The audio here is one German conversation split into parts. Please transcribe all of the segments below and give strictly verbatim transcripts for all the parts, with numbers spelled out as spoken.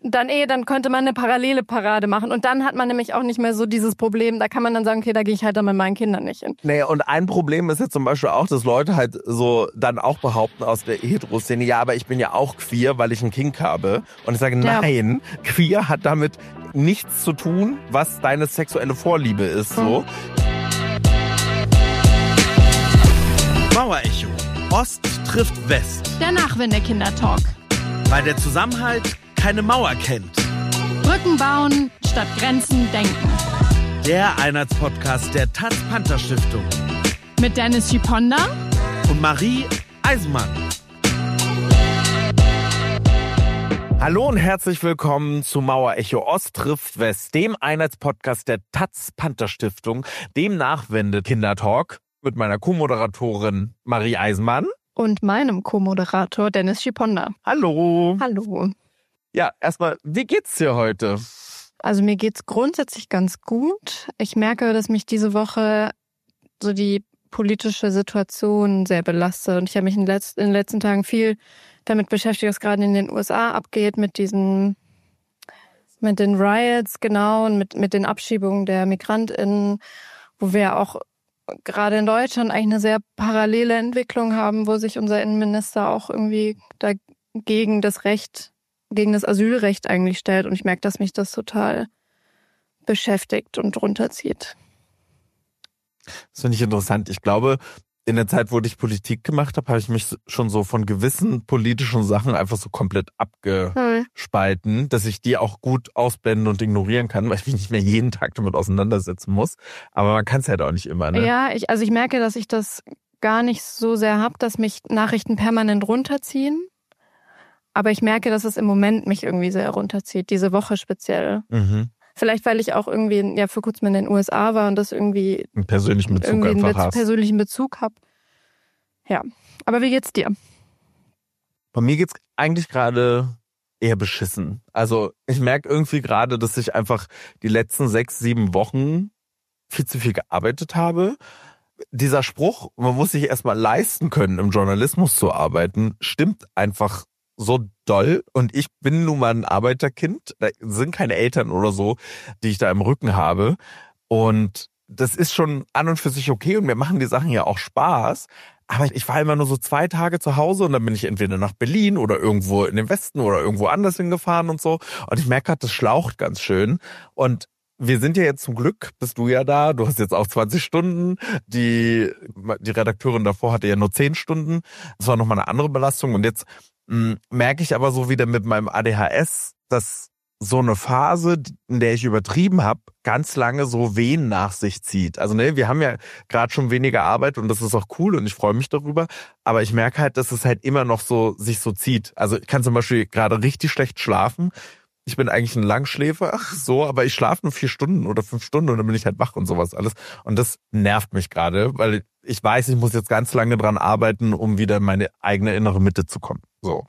dann eh, dann könnte man eine parallele Parade machen. Und dann hat man nämlich auch nicht mehr so dieses Problem, da kann man dann sagen, okay, da gehe ich halt dann mit meinen Kindern nicht hin. Nee, und ein Problem ist jetzt zum Beispiel auch, dass Leute halt so dann auch behaupten aus der Heteroszene, ja, aber ich bin ja auch queer, weil ich einen Kink habe. Und ich sage, nein, ja. Queer hat damit nichts zu tun, was deine sexuelle Vorliebe ist. So. Hm. Mauerecho. Ost trifft West. Der Nachwende-Kindertalk. Weil der Zusammenhalt keine Mauer kennt. Brücken bauen statt Grenzen denken. Der Einheitspodcast der Taz Panther Stiftung. Mit Dennis Schiponda und Marie Eisenmann. Hallo und herzlich willkommen zu Mauerecho Ost trifft West, dem Einheitspodcast der Taz Panther Stiftung, dem Nachwende-Kindertalk mit meiner Co-Moderatorin Marie Eisenmann. Und meinem Co-Moderator Dennis Schiponda. Hallo. Hallo. Ja, erstmal, wie geht's dir heute? Also mir geht's grundsätzlich ganz gut. Ich merke, dass mich diese Woche so die politische Situation sehr belastet. Und ich habe mich in, letz- in den letzten Tagen viel damit beschäftigt, was gerade in den U S A abgeht, mit diesen, mit den Riots, genau, und mit, mit den Abschiebungen der MigrantInnen, wo wir auch gerade in Deutschland eigentlich eine sehr parallele Entwicklung haben, wo sich unser Innenminister auch irgendwie dagegen das Recht, gegen das Asylrecht eigentlich stellt. Und ich merke, dass mich das total beschäftigt und runterzieht. Das finde ich interessant. Ich glaube, in der Zeit, wo ich Politik gemacht habe, habe ich mich schon so von gewissen politischen Sachen einfach so komplett abgespalten, hm. dass ich die auch gut ausblenden und ignorieren kann, weil ich mich nicht mehr jeden Tag damit auseinandersetzen muss. Aber man kann es halt auch nicht immer, ne? Ja, ich, also ich merke, dass ich das gar nicht so sehr habe, dass mich Nachrichten permanent runterziehen. Aber ich merke, dass es im Moment mich irgendwie sehr runterzieht, diese Woche speziell. Mhm. Vielleicht, weil ich auch irgendwie ja vor kurzem in den U S A war und das irgendwie einen persönlichen Bezug irgendwie einen einfach Be- hast. persönlichen Bezug habe. Ja, aber wie geht's dir? Bei mir geht's eigentlich gerade eher beschissen. Also ich merke irgendwie gerade, dass ich einfach die letzten sechs, sieben Wochen viel zu viel gearbeitet habe. Dieser Spruch, man muss sich erstmal leisten können, im Journalismus zu arbeiten, stimmt einfach so doll. Und ich bin nun mal ein Arbeiterkind. Da sind keine Eltern oder so, die ich da im Rücken habe. Und das ist schon an und für sich okay. Und mir machen die Sachen ja auch Spaß. Aber ich war immer nur so zwei Tage zu Hause und dann bin ich entweder nach Berlin oder irgendwo in den Westen oder irgendwo anders hingefahren und so. Und ich merke gerade, das schlaucht ganz schön. Und wir sind ja jetzt zum Glück, bist du ja da, du hast jetzt auch zwanzig Stunden, die, die Redakteurin davor hatte ja nur zehn Stunden. Das war nochmal eine andere Belastung. Und jetzt mh, merke ich aber so wieder mit meinem A D H S, dass so eine Phase, in der ich übertrieben habe, ganz lange so Wehen nach sich zieht. Also ne, wir haben ja gerade schon weniger Arbeit und das ist auch cool und ich freue mich darüber. Aber ich merke halt, dass es halt immer noch so sich so zieht. Also ich kann zum Beispiel gerade richtig schlecht schlafen. Ich bin eigentlich ein Langschläfer, ach so, aber ich schlafe nur vier Stunden oder fünf Stunden und dann bin ich halt wach und sowas alles. Und das nervt mich gerade, weil ich weiß, ich muss jetzt ganz lange dran arbeiten, um wieder in meine eigene innere Mitte zu kommen. So.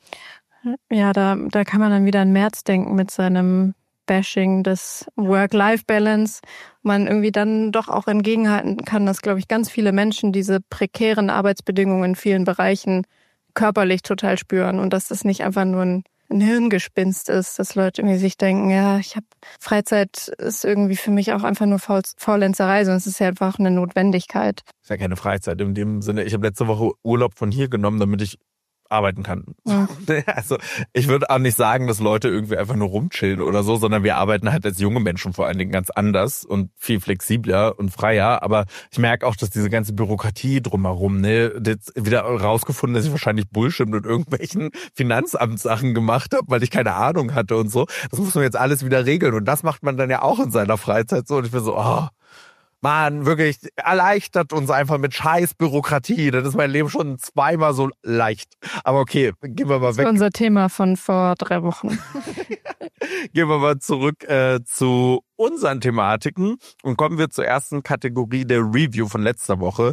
Ja, da, da kann man dann wieder an Merz denken mit seinem Bashing des Work-Life-Balance. Man irgendwie dann doch auch entgegenhalten kann, dass, glaube ich, ganz viele Menschen diese prekären Arbeitsbedingungen in vielen Bereichen körperlich total spüren und dass das nicht einfach nur ein, ein Hirngespinst ist, dass Leute irgendwie sich denken, ja, ich habe Freizeit ist irgendwie für mich auch einfach nur Faul, Faulenzerei, sondern es ist ja einfach eine Notwendigkeit. Ist ja keine Freizeit in dem Sinne. Ich habe letzte Woche Urlaub von hier genommen, damit ich arbeiten kann. Ja. Also ich würde auch nicht sagen, dass Leute irgendwie einfach nur rumchillen oder so, sondern wir arbeiten halt als junge Menschen vor allen Dingen ganz anders und viel flexibler und freier. Aber ich merke auch, dass diese ganze Bürokratie drumherum, ne, jetzt wieder rausgefunden, dass ich wahrscheinlich Bullshit mit irgendwelchen Finanzamtssachen gemacht habe, weil ich keine Ahnung hatte und so. Das muss man jetzt alles wieder regeln und das macht man dann ja auch in seiner Freizeit so. Und ich bin so, oh, Mann, wirklich, erleichtert uns einfach mit scheiß Bürokratie. Das ist mein Leben schon zweimal so leicht. Aber okay, gehen wir mal weg. Das ist unser Thema von vor drei Wochen. Gehen wir mal zurück äh, zu unseren Thematiken und kommen wir zur ersten Kategorie der Review von letzter Woche,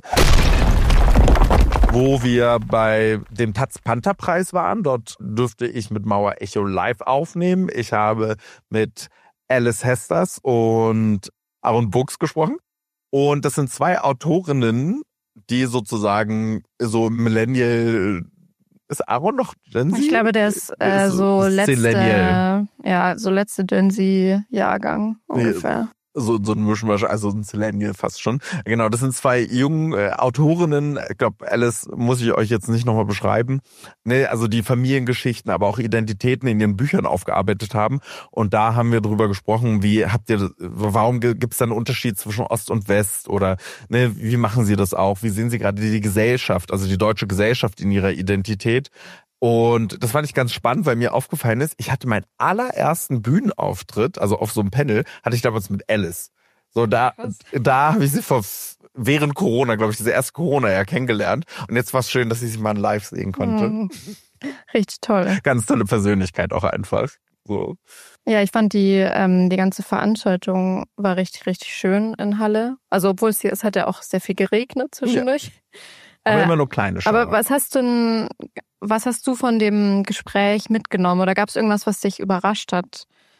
wo wir bei dem Taz Panther Preis waren. Dort dürfte ich mit Mauerecho live aufnehmen. Ich habe mit Alice Hesters und Aaron Buchs gesprochen. Und das sind zwei Autorinnen, die sozusagen so Millennial ist Aaron noch Gen Z? Ich glaube, der ist äh, so letzte, ja, so letzte Gen Z-Jahrgang ungefähr. So, so ein Mischmasch, also ein Zillennial fast schon. Genau, das sind zwei junge äh, Autorinnen. Ich glaube, Alice muss ich euch jetzt nicht nochmal beschreiben. Ne, also die Familiengeschichten, aber auch Identitäten in ihren Büchern aufgearbeitet haben. Und da haben wir drüber gesprochen, wie habt ihr, warum gibt es da einen Unterschied zwischen Ost und West? Oder ne, wie machen sie das auch? Wie sehen sie gerade die Gesellschaft, also die deutsche Gesellschaft in ihrer Identität? Und das fand ich ganz spannend, weil mir aufgefallen ist, ich hatte meinen allerersten Bühnenauftritt, also auf so einem Panel, hatte ich damals mit Alice. So, da, da habe ich sie vor, während Corona, glaube ich, diese erste Corona-Jahr kennengelernt. Und jetzt war es schön, dass ich sie mal live sehen konnte. Mhm. Richtig toll. Ganz tolle Persönlichkeit auch einfach. So. Ja, ich fand die, ähm, die ganze Veranstaltung war richtig, richtig schön in Halle. Also, obwohl es hier, es hat ja auch sehr viel geregnet zwischendurch. Ja. Aber äh, immer nur kleine Schauer. Aber was hast du denn, was hast du von dem Gespräch mitgenommen? Oder gab es irgendwas, was dich überrascht hat?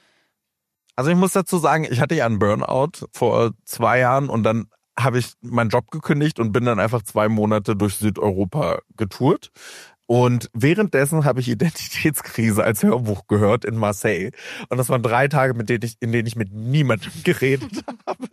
Also ich muss dazu sagen, ich hatte ja einen Burnout vor zwei Jahren und dann habe ich meinen Job gekündigt und bin dann einfach zwei Monate durch Südeuropa getourt. Und währenddessen habe ich Identitätskrise als Hörbuch gehört in Marseille. Und das waren drei Tage, mit denen ich, in denen ich mit niemandem geredet habe.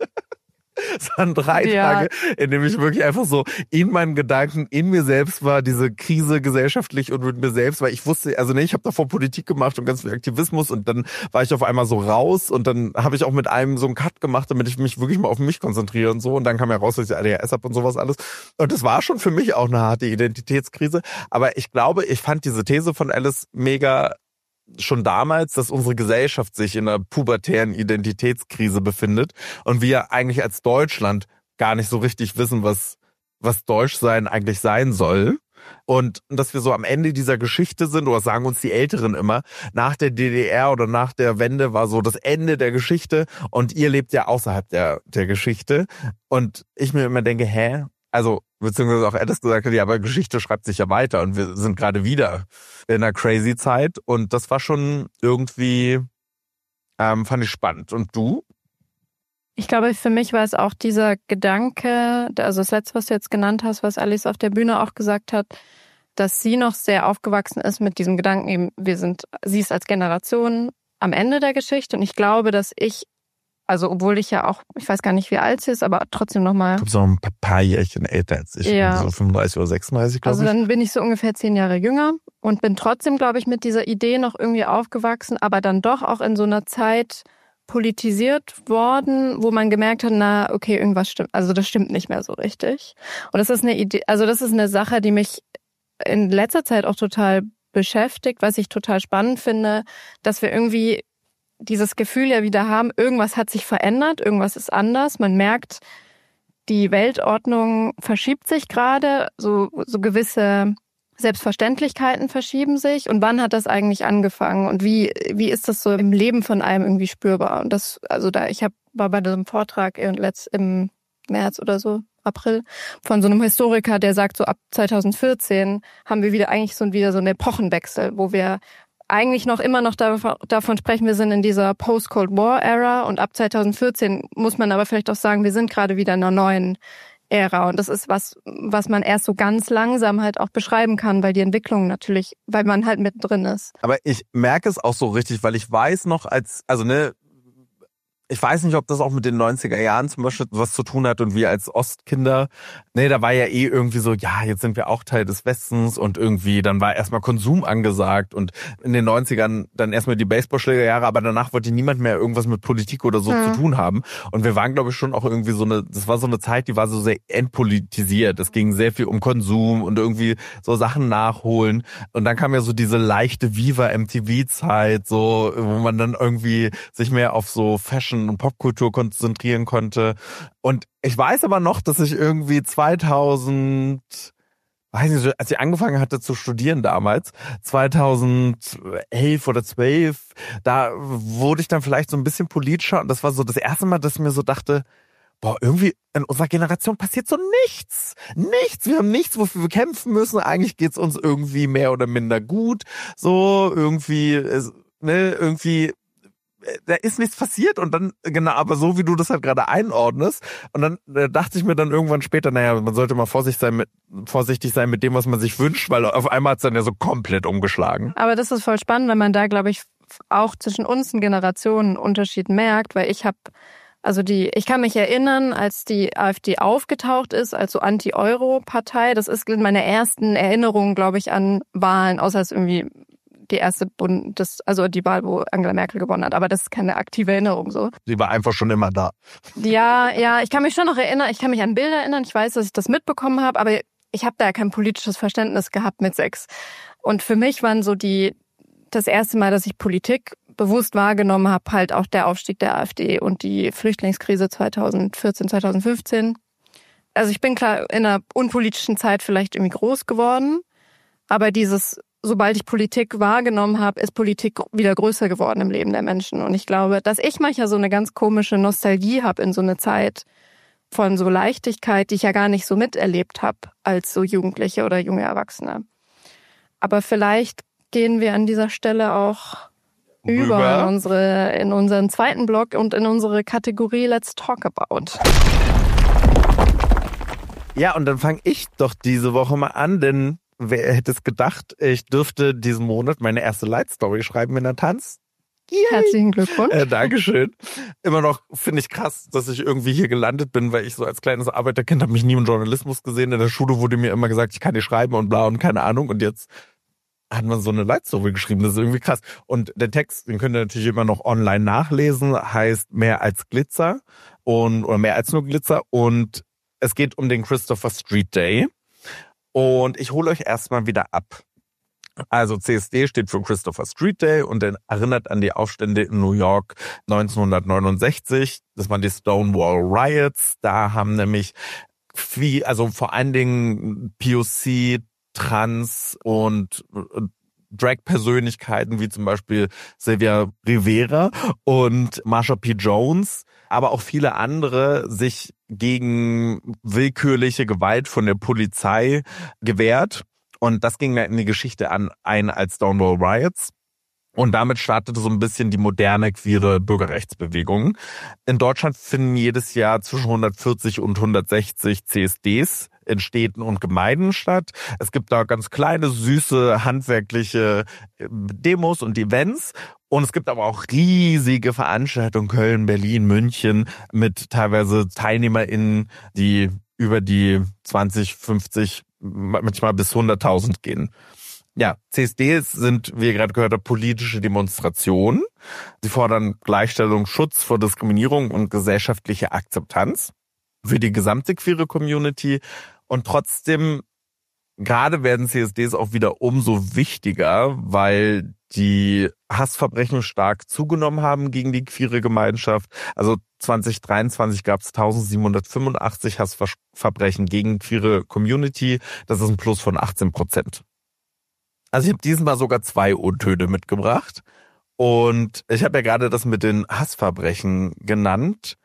Es waren drei ja. Tage, in denen ich wirklich einfach so in meinen Gedanken, in mir selbst war, diese Krise gesellschaftlich und mit mir selbst, weil ich wusste, also nee, ich habe davor Politik gemacht und ganz viel Aktivismus und dann war ich auf einmal so raus und dann habe ich auch mit einem so einen Cut gemacht, damit ich mich wirklich mal auf mich konzentriere und so und dann kam ja raus, dass ich A D H S habe und sowas alles und das war schon für mich auch eine harte Identitätskrise, aber ich glaube, ich fand diese These von Alice mega schon damals, dass unsere Gesellschaft sich in einer pubertären Identitätskrise befindet und wir eigentlich als Deutschland gar nicht so richtig wissen, was was Deutschsein eigentlich sein soll. Und dass wir so am Ende dieser Geschichte sind, oder sagen uns die Älteren immer, nach der D D R oder nach der Wende war so das Ende der Geschichte und ihr lebt ja außerhalb der der Geschichte. Und ich mir immer denke, hä? Also, beziehungsweise auch Alice gesagt hat, ja, aber Geschichte schreibt sich ja weiter und wir sind gerade wieder in einer crazy Zeit und das war schon irgendwie, ähm, fand ich spannend. Und du? Ich glaube, für mich war es auch dieser Gedanke, also das Letzte, was du jetzt genannt hast, was Alice auf der Bühne auch gesagt hat, dass sie noch sehr aufgewachsen ist mit diesem Gedanken, eben, wir sind, sie ist als Generation am Ende der Geschichte und ich glaube, dass ich Also obwohl ich ja auch, ich weiß gar nicht, wie alt sie ist, aber trotzdem nochmal. Ich glaube, so ein paar Jährchen älter als ich. Ja. So fünfunddreißig oder sechsunddreißig, glaube ich. Also dann bin ich so ungefähr zehn Jahre jünger und bin trotzdem, glaube ich, mit dieser Idee noch irgendwie aufgewachsen, aber dann doch auch in so einer Zeit politisiert worden, wo man gemerkt hat, na, okay, irgendwas stimmt. Also das stimmt nicht mehr so richtig. Und das ist eine Idee, also das ist eine Sache, die mich in letzter Zeit auch total beschäftigt, was ich total spannend finde, dass wir irgendwie dieses Gefühl ja wieder haben, irgendwas hat sich verändert, irgendwas ist anders. Man merkt, die Weltordnung verschiebt sich gerade, so, so gewisse Selbstverständlichkeiten verschieben sich. Und wann hat das eigentlich angefangen? Und wie, wie ist das so im Leben von einem irgendwie spürbar? Und das, also da, ich hab, war bei diesem Vortrag im März oder so, April, von so einem Historiker, der sagt, so ab zweitausendvierzehn haben wir wieder eigentlich so wieder so einen Epochenwechsel, wo wir eigentlich noch immer noch davon sprechen, wir sind in dieser Post-Cold War-Ära und ab zweitausendvierzehn muss man aber vielleicht auch sagen, wir sind gerade wieder in einer neuen Ära und das ist was, was man erst so ganz langsam halt auch beschreiben kann, weil die Entwicklung natürlich, weil man halt mittendrin ist. Aber ich merke es auch so richtig, weil ich weiß noch als, also ne, ich weiß nicht, ob das auch mit den neunziger Jahren zum Beispiel was zu tun hat und wir als Ostkinder, nee, da war ja eh irgendwie so, ja, jetzt sind wir auch Teil des Westens und irgendwie, dann war erstmal Konsum angesagt und in den neunzigern dann erstmal die Baseballschlägerjahre, aber danach wollte niemand mehr irgendwas mit Politik oder so hm. zu tun haben und wir waren, glaube ich, schon auch irgendwie so eine, das war so eine Zeit, die war so sehr entpolitisiert, es ging sehr viel um Konsum und irgendwie so Sachen nachholen und dann kam ja so diese leichte Viva-M T V-Zeit, so, wo man dann irgendwie sich mehr auf so Fashion und Popkultur konzentrieren konnte. Und ich weiß aber noch, dass ich irgendwie zweitausend, weiß nicht, als ich angefangen hatte zu studieren damals, zweitausendelf oder zwölf, da wurde ich dann vielleicht so ein bisschen politischer und das war so das erste Mal, dass ich mir so dachte, boah, irgendwie in unserer Generation passiert so nichts. Nichts. Wir haben nichts, wofür wir kämpfen müssen. Eigentlich geht's uns irgendwie mehr oder minder gut. So, irgendwie, ne, irgendwie da ist nichts passiert und dann, genau, aber so wie du das halt gerade einordnest und dann äh, dachte ich mir dann irgendwann später, naja, man sollte mal vorsichtig sein mit, vorsichtig sein mit dem, was man sich wünscht, weil auf einmal hat's dann ja so komplett umgeschlagen. Aber das ist voll spannend, wenn man da, glaube ich, auch zwischen uns einen Generationenunterschied merkt, weil ich habe, also die, ich kann mich erinnern, als die AfD aufgetaucht ist, als so Anti-Euro-Partei, das ist meine ersten Erinnerungen, glaube ich, an Wahlen, außer es irgendwie die erste Bundes, also die Wahl, wo Angela Merkel gewonnen hat. Aber das ist keine aktive Erinnerung so. Sie war einfach schon immer da. Ja, ja, ich kann mich schon noch erinnern, ich kann mich an Bilder erinnern, ich weiß, dass ich das mitbekommen habe, aber ich habe da kein politisches Verständnis gehabt mit sechs. Und für mich waren so die, das erste Mal, dass ich Politik bewusst wahrgenommen habe, halt auch der Aufstieg der AfD und die Flüchtlingskrise zweitausendvierzehn, zweitausendfünfzehn. Also ich bin klar in einer unpolitischen Zeit vielleicht irgendwie groß geworden, aber dieses sobald ich Politik wahrgenommen habe, ist Politik wieder größer geworden im Leben der Menschen. Und ich glaube, dass ich manchmal so eine ganz komische Nostalgie habe in so eine Zeit von so Leichtigkeit, die ich ja gar nicht so miterlebt habe als so Jugendliche oder junge Erwachsene. Aber vielleicht gehen wir an dieser Stelle auch Rüber. über in, unsere, in unseren zweiten Blog und in unsere Kategorie Let's Talk About. Ja, und dann fange ich doch diese Woche mal an, denn wer hätte es gedacht, ich dürfte diesen Monat meine erste Light-Story schreiben in der Tanz. Yay. Herzlichen Glückwunsch. Äh, Dankeschön. Immer noch finde ich krass, dass ich irgendwie hier gelandet bin, weil ich so als kleines Arbeiterkind habe mich nie im Journalismus gesehen. In der Schule wurde mir immer gesagt, ich kann nicht schreiben und bla und keine Ahnung. Und jetzt hat man so eine Light-Story geschrieben. Das ist irgendwie krass. Und der Text, den könnt ihr natürlich immer noch online nachlesen, heißt Mehr als Glitzer und oder mehr als nur Glitzer. Und es geht um den Christopher Street Day. Und ich hole euch erstmal wieder ab. Also C S D steht für Christopher Street Day und erinnert an die Aufstände in New York neunzehnhundertneunundsechzig. Das waren die Stonewall Riots. Da haben nämlich viel, also vor allen Dingen P O C, Trans und Drag-Persönlichkeiten wie zum Beispiel Sylvia Rivera und Marsha P. Jones, aber auch viele andere sich gegen willkürliche Gewalt von der Polizei gewehrt. Und das ging dann in die Geschichte an, ein als Stonewall Riots. Und damit startete so ein bisschen die moderne queere Bürgerrechtsbewegung. In Deutschland finden jedes Jahr zwischen hundertvierzig und hundertsechzig C S Ds in Städten und Gemeinden statt. Es gibt da ganz kleine, süße, handwerkliche Demos und Events. Und es gibt aber auch riesige Veranstaltungen, Köln, Berlin, München, mit teilweise TeilnehmerInnen, die über die zwanzig, fünfzig, manchmal bis hunderttausend gehen. Ja, C S Ds sind, wie ihr gerade gehört habt, politische Demonstrationen. Sie fordern Gleichstellung, Schutz vor Diskriminierung und gesellschaftliche Akzeptanz für die gesamte queere Community. Und trotzdem, gerade werden C S Ds auch wieder umso wichtiger, weil die Hassverbrechen stark zugenommen haben gegen die queere Gemeinschaft. Also zwanzig dreiundzwanzig gab es eintausendsiebenhundertfünfundachtzig Hassverbrechen gegen queere Community. Das ist ein Plus von achtzehn Prozent. Also ich habe diesmal sogar zwei O-Töne mitgebracht. Und ich habe ja gerade das mit den Hassverbrechen genannt.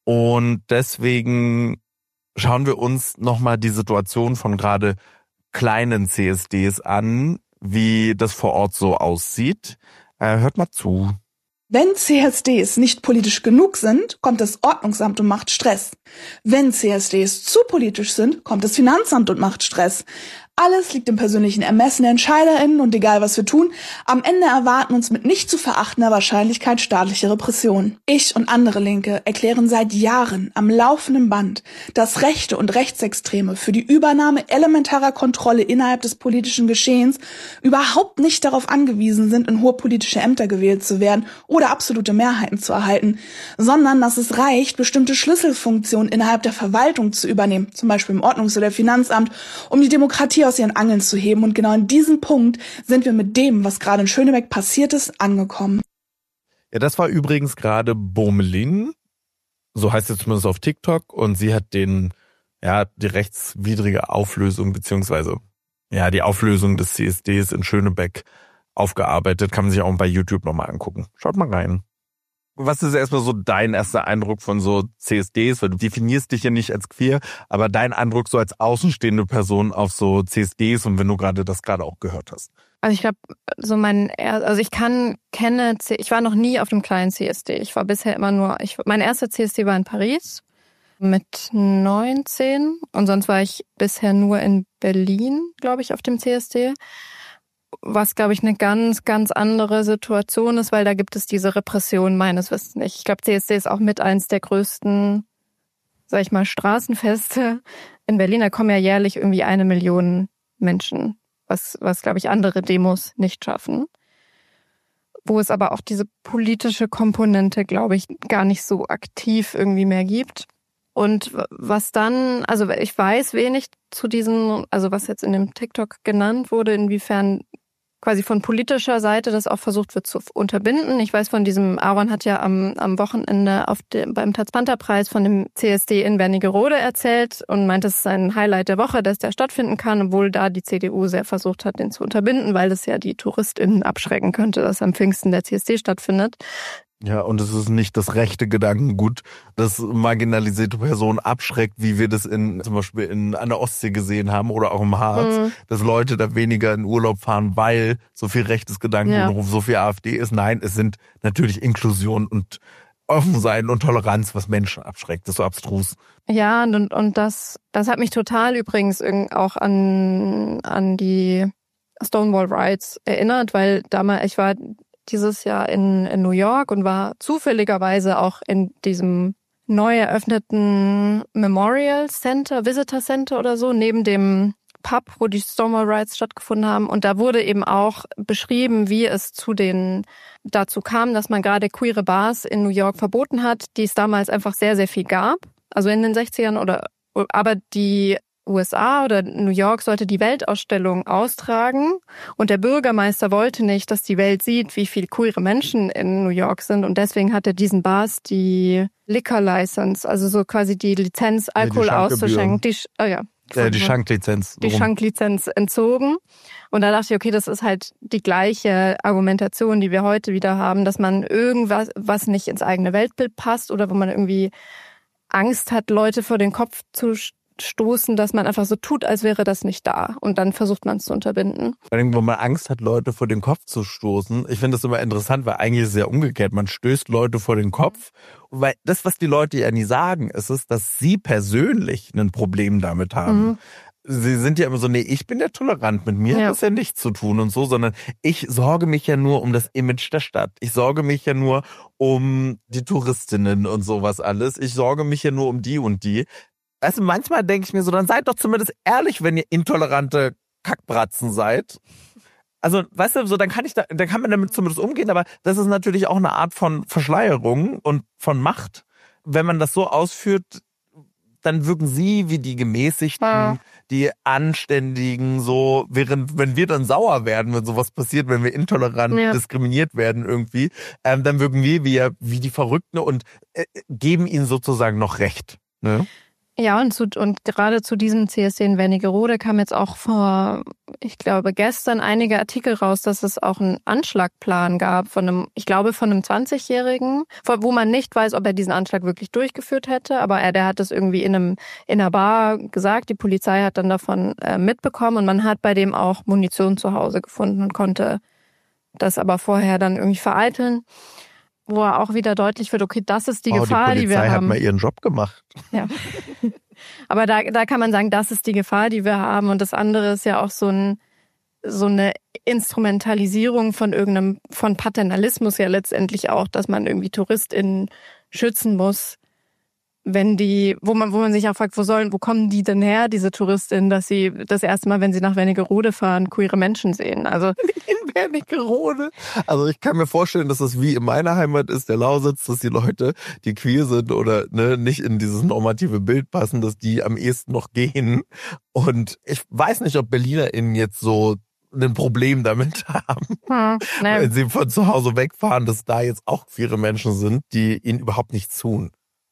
Und deswegen schauen wir uns nochmal die Situation von gerade kleinen C S Ds an, wie das vor Ort so aussieht. Äh, hört mal zu. Wenn C S Ds nicht politisch genug sind, kommt das Ordnungsamt und macht Stress. Wenn C S Ds zu politisch sind, kommt das Finanzamt und macht Stress. Alles liegt im persönlichen Ermessen der EntscheiderInnen und egal was wir tun, am Ende erwarten uns mit nicht zu verachtender Wahrscheinlichkeit staatliche Repression. Ich und andere Linke erklären seit Jahren am laufenden Band, dass Rechte und Rechtsextreme für die Übernahme elementarer Kontrolle innerhalb des politischen Geschehens überhaupt nicht darauf angewiesen sind, in hohe politische Ämter gewählt zu werden oder absolute Mehrheiten zu erhalten, sondern dass es reicht, bestimmte Schlüsselfunktionen innerhalb der Verwaltung zu übernehmen, zum Beispiel im Ordnungs- oder Finanzamt, um die Demokratie aus ihren Angeln zu heben. Und genau in diesem Punkt sind wir mit dem, was gerade in Schönebeck passiert ist, angekommen. Ja, das war übrigens gerade Bomelin, so heißt es zumindest auf TikTok, und sie hat den, ja, die rechtswidrige Auflösung beziehungsweise ja die Auflösung des C S Ds in Schönebeck aufgearbeitet. Kann man sich auch bei YouTube nochmal angucken. Schaut mal rein. Was ist erstmal so dein erster Eindruck von so C S Ds? Weil du definierst dich ja nicht als queer, aber dein Eindruck so als außenstehende Person auf so C S Ds und wenn du gerade das gerade auch gehört hast. Also ich glaube, so mein, also ich kann, kenne, ich war noch nie auf einem kleinen C S D. Ich war bisher immer nur, ich, mein erster C S D war in Paris mit neunzehn und sonst war ich bisher nur in Berlin, glaube ich, auf dem C S D. Was, glaube ich, eine ganz, ganz andere Situation ist, weil da gibt es diese Repression meines Wissens nicht. Ich glaube, C S D ist auch mit eins der größten, sag ich mal, Straßenfeste in Berlin. Da kommen ja jährlich irgendwie eine Million Menschen, was, was glaube ich, andere Demos nicht schaffen. Wo es aber auch diese politische Komponente, glaube ich, gar nicht so aktiv irgendwie mehr gibt. Und was dann, also ich weiß wenig zu diesen, also was jetzt in dem TikTok genannt wurde, inwiefern quasi von politischer Seite das auch versucht wird zu unterbinden. Ich weiß von diesem, Aaron hat ja am, am Wochenende auf dem, beim Taz-Panther-Preis von dem C S D in Wernigerode erzählt und meint, es ist ein Highlight der Woche, dass der stattfinden kann, obwohl da die C D U sehr versucht hat, den zu unterbinden, weil es ja die TouristInnen abschrecken könnte, dass am Pfingsten der C S D stattfindet. Ja, und es ist nicht das rechte Gedankengut, das marginalisierte Personen abschreckt, wie wir das in zum Beispiel in an der Ostsee gesehen haben oder auch im Harz, mhm. dass Leute da weniger in Urlaub fahren, weil so viel rechtes Gedankengut und ja. so viel AfD ist. Nein, es sind natürlich Inklusion und Offensein und Toleranz, was Menschen abschreckt. Das ist so abstrus. Ja, und und das das hat mich total übrigens auch an an die Stonewall Riots erinnert, weil damals ich war dieses Jahr in, in New York und war zufälligerweise auch in diesem neu eröffneten Memorial Center, Visitor Center oder so, neben dem Pub, wo die Stonewall Riots stattgefunden haben. Und da wurde eben auch beschrieben, wie es zu den dazu kam, dass man gerade queere Bars in New York verboten hat, die es damals einfach sehr, sehr viel gab. Also in den sechzigern oder, aber die U S A oder New York sollte die Weltausstellung austragen und der Bürgermeister wollte nicht, dass die Welt sieht, wie viele queere Menschen in New York sind und deswegen hat er diesen Bars die Liquor License, also so quasi die Lizenz, Alkohol ja, die auszuschenken, die, oh ja, ja, die Schanklizenz. Die Schanklizenz entzogen. Und da dachte ich, okay, das ist halt die gleiche Argumentation, die wir heute wieder haben, dass man irgendwas, was nicht ins eigene Weltbild passt oder wo man irgendwie Angst hat, Leute vor den Kopf zu stoßen, dass man einfach so tut, als wäre das nicht da. Und dann versucht man es zu unterbinden. Wo man Angst hat, Leute vor den Kopf zu stoßen. Ich finde das immer interessant, weil eigentlich ist es ja umgekehrt. Man stößt Leute vor den Kopf. Weil das, was die Leute ja nie sagen, ist es, dass sie persönlich ein Problem damit haben. Mhm. Sie sind ja immer so, nee, ich bin ja tolerant, mit mir ja. hat das ja nichts zu tun und so, sondern ich sorge mich ja nur um das Image der Stadt. Ich sorge mich ja nur um die Touristinnen und sowas alles. Ich sorge mich ja nur um die und die. Also manchmal denke ich mir so, dann seid doch zumindest ehrlich, wenn ihr intolerante Kackbratzen seid. Also, weißt du, so dann kann ich da, dann kann man damit zumindest umgehen, aber das ist natürlich auch eine Art von Verschleierung und von Macht. Wenn man das so ausführt, dann wirken sie wie die Gemäßigten, ja. die Anständigen, so, während, wenn wir dann sauer werden, wenn sowas passiert, wenn wir intolerant ja. diskriminiert werden irgendwie, ähm, dann wirken wir wie, wie die Verrückten und äh, geben ihnen sozusagen noch Recht, ne? Ja, und, zu, und gerade zu diesem C S D in Wernigerode kam jetzt auch vor, ich glaube, gestern einige Artikel raus, dass es auch einen Anschlagplan gab von einem, ich glaube, von einem zwanzigjährigen, wo man nicht weiß, ob er diesen Anschlag wirklich durchgeführt hätte, aber er, der hat das irgendwie in einem in einer Bar gesagt, die Polizei hat dann davon äh, mitbekommen und man hat bei dem auch Munition zu Hause gefunden und konnte das aber vorher dann irgendwie vereiteln. Wo auch wieder deutlich wird, okay, das ist die oh, Gefahr, die, die wir haben. Die Polizei hat mal ihren Job gemacht. Ja. Aber da, da kann man sagen, das ist die Gefahr, die wir haben. Und das andere ist ja auch so ein, so eine Instrumentalisierung von irgendeinem, von Paternalismus ja letztendlich auch, dass man irgendwie TouristInnen schützen muss. Wenn die, wo man, wo man sich auch fragt, wo sollen, wo kommen die denn her, diese TouristInnen, dass sie das erste Mal, wenn sie nach Wernigerode fahren, queere Menschen sehen. Also in Wernigerode. Also ich kann mir vorstellen, dass das wie in meiner Heimat ist, der Lausitz, dass die Leute, die queer sind oder ne, nicht in dieses normative Bild passen, dass die am ehesten noch gehen. Und ich weiß nicht, ob BerlinerInnen jetzt so ein Problem damit haben, hm, ne. wenn sie von zu Hause wegfahren, dass da jetzt auch queere Menschen sind, die ihnen überhaupt nichts tun.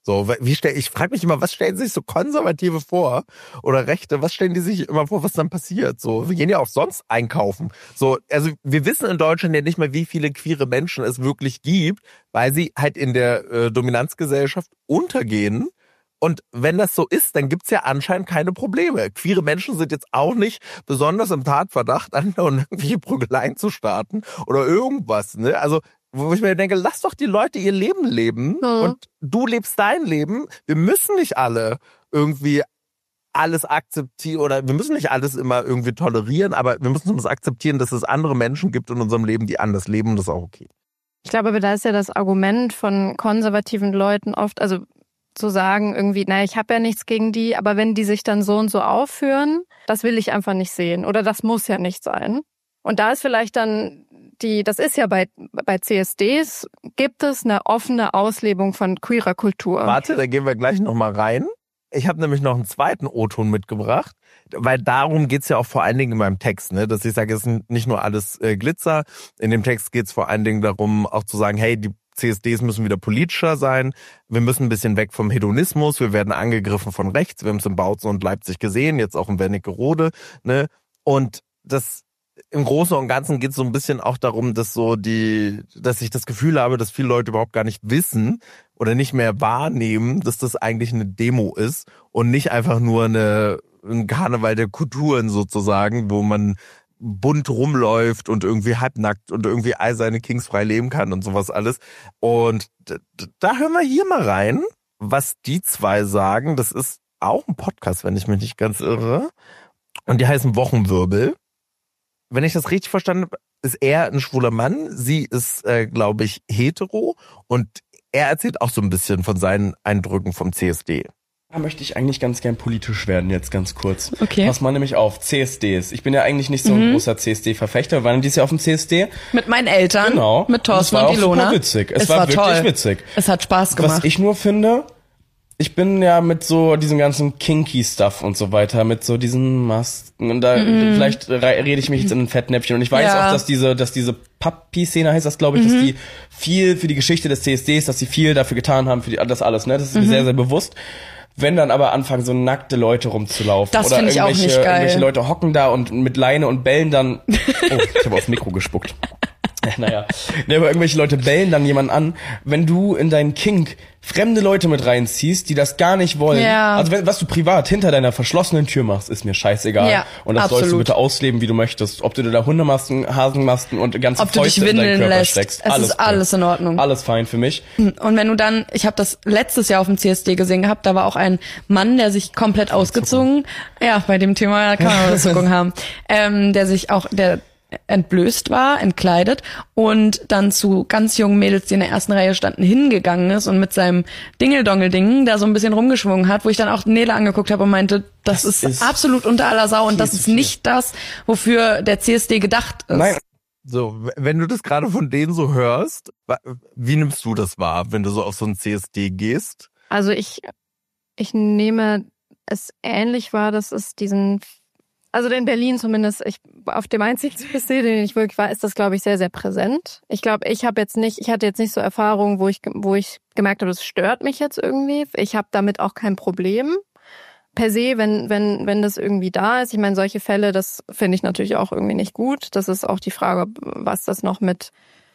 So, wie stell, ich frage mich immer, was stellen sich so Konservative vor oder Rechte, was stellen die sich immer vor, was dann passiert? So, wir gehen ja auch sonst einkaufen. So, also wir wissen in Deutschland ja nicht mal, wie viele queere Menschen es wirklich gibt, weil sie halt in der äh, Dominanzgesellschaft untergehen. Und wenn das so ist, dann gibt's ja anscheinend keine Probleme. Queere Menschen sind jetzt auch nicht besonders im Tatverdacht, anderen irgendwelche Prügeleien zu starten oder irgendwas, ne? Also, wo ich mir denke, lass doch die Leute ihr Leben leben mhm. und du lebst dein Leben. Wir müssen nicht alle irgendwie alles akzeptieren oder wir müssen nicht alles immer irgendwie tolerieren, aber wir müssen uns akzeptieren, dass es andere Menschen gibt in unserem Leben, die anders leben und das ist auch okay. Ich glaube, aber da ist ja das Argument von konservativen Leuten oft, also zu sagen irgendwie, naja, ich habe ja nichts gegen die, aber wenn die sich dann so und so aufführen, das will ich einfach nicht sehen oder das muss ja nicht sein. Und da ist vielleicht dann die, das ist ja bei bei C S Ds, gibt es eine offene Auslebung von queerer Kultur. Warte, da gehen wir gleich nochmal rein. Ich habe nämlich noch einen zweiten O-Ton mitgebracht, weil darum geht's ja auch vor allen Dingen in meinem Text, ne, dass ich sage, es ist nicht nur alles äh, Glitzer. In dem Text geht's vor allen Dingen darum, auch zu sagen, hey, die C S Ds müssen wieder politischer sein. Wir müssen ein bisschen weg vom Hedonismus. Wir werden angegriffen von rechts. Wir haben es in Bautzen und Leipzig gesehen, jetzt auch in Wernigerode. Ne? Und das im Großen und Ganzen geht es so ein bisschen auch darum, dass so die, dass ich das Gefühl habe, dass viele Leute überhaupt gar nicht wissen oder nicht mehr wahrnehmen, dass das eigentlich eine Demo ist und nicht einfach nur eine ein Karneval der Kulturen sozusagen, wo man bunt rumläuft und irgendwie halbnackt und irgendwie all seine Kings frei leben kann und sowas alles. Und da hören wir hier mal rein, was die zwei sagen. Das ist auch ein Podcast, wenn ich mich nicht ganz irre. Und die heißen Wochenwirbel. Wenn ich das richtig verstanden habe, ist er ein schwuler Mann. Sie ist, äh, glaube ich, hetero. Und er erzählt auch so ein bisschen von seinen Eindrücken vom C S D. Da möchte ich eigentlich ganz gern politisch werden, jetzt ganz kurz. Okay. Pass mal nämlich auf, C S Ds. Ich bin ja eigentlich nicht so ein mhm. großer C S D-Verfechter. Wir waren dieses Jahr auf dem C S D. Mit meinen Eltern. Genau. Mit Thorsten und, und Ilona. Es war auch super witzig. Es, es war, war wirklich toll. witzig. Es hat Spaß gemacht. Was ich nur finde, ich bin ja mit so diesem ganzen Kinky-Stuff und so weiter, mit so diesen Masken und da mhm. vielleicht rede ich mich jetzt in ein Fettnäpfchen und ich weiß ja. auch, dass diese, dass diese Papi-Szene heißt das, glaube ich, mhm. dass die viel für die Geschichte des C S Ds, dass sie viel dafür getan haben, für die, das alles, ne, das ist mir mhm. sehr, sehr bewusst. Wenn dann aber anfangen, so nackte Leute rumzulaufen. Das oder ich irgendwelche, auch nicht geil. irgendwelche Leute hocken da und mit Leine und bellen dann, oh, ich habe aufs Mikro gespuckt. Naja, ne, aber irgendwelche Leute bellen dann jemanden an, wenn du in deinen Kink fremde Leute mit reinziehst, die das gar nicht wollen. Ja. Also wenn, was du privat hinter deiner verschlossenen Tür machst, ist mir scheißegal. Ja, und das absolut. sollst du bitte ausleben, wie du möchtest. Ob du dir da Hundemasken, Hasenmasken und ganze Ob du dich Fäuste in deinen windeln Körper lässt, steckst. es Alles ist alles fein. in Ordnung. Alles fein für mich. Und wenn du dann, ich habe das letztes Jahr auf dem C S D gesehen gehabt, da war auch ein Mann, der sich komplett ausgezogen, ja, bei dem Thema kann man Auswirkungen haben, ähm, der sich auch, der entblößt war, entkleidet und dann zu ganz jungen Mädels, die in der ersten Reihe standen, hingegangen ist und mit seinem Dingeldongel-Ding da so ein bisschen rumgeschwungen hat, wo ich dann auch Nele angeguckt habe und meinte, das, das ist, ist absolut unter aller Sau und das ist nicht das, wofür der C S D gedacht ist. Nein. So, wenn du das gerade von denen so hörst, wie nimmst du das wahr, wenn du so auf so einen C S D gehst? Also ich, ich nehme es ähnlich wahr, dass es diesen, also in Berlin zumindest, ich auf dem einzigen C S D, den ich wirklich war, ist das, glaube ich, sehr, sehr präsent. Ich glaube, ich habe jetzt nicht, ich hatte jetzt nicht so Erfahrungen, wo ich, wo ich gemerkt habe, das stört mich jetzt irgendwie. Ich habe damit auch kein Problem. Per se, wenn, wenn, wenn das irgendwie da ist. Ich meine, solche Fälle, das finde ich natürlich auch irgendwie nicht gut. Das ist auch die Frage, was das noch mit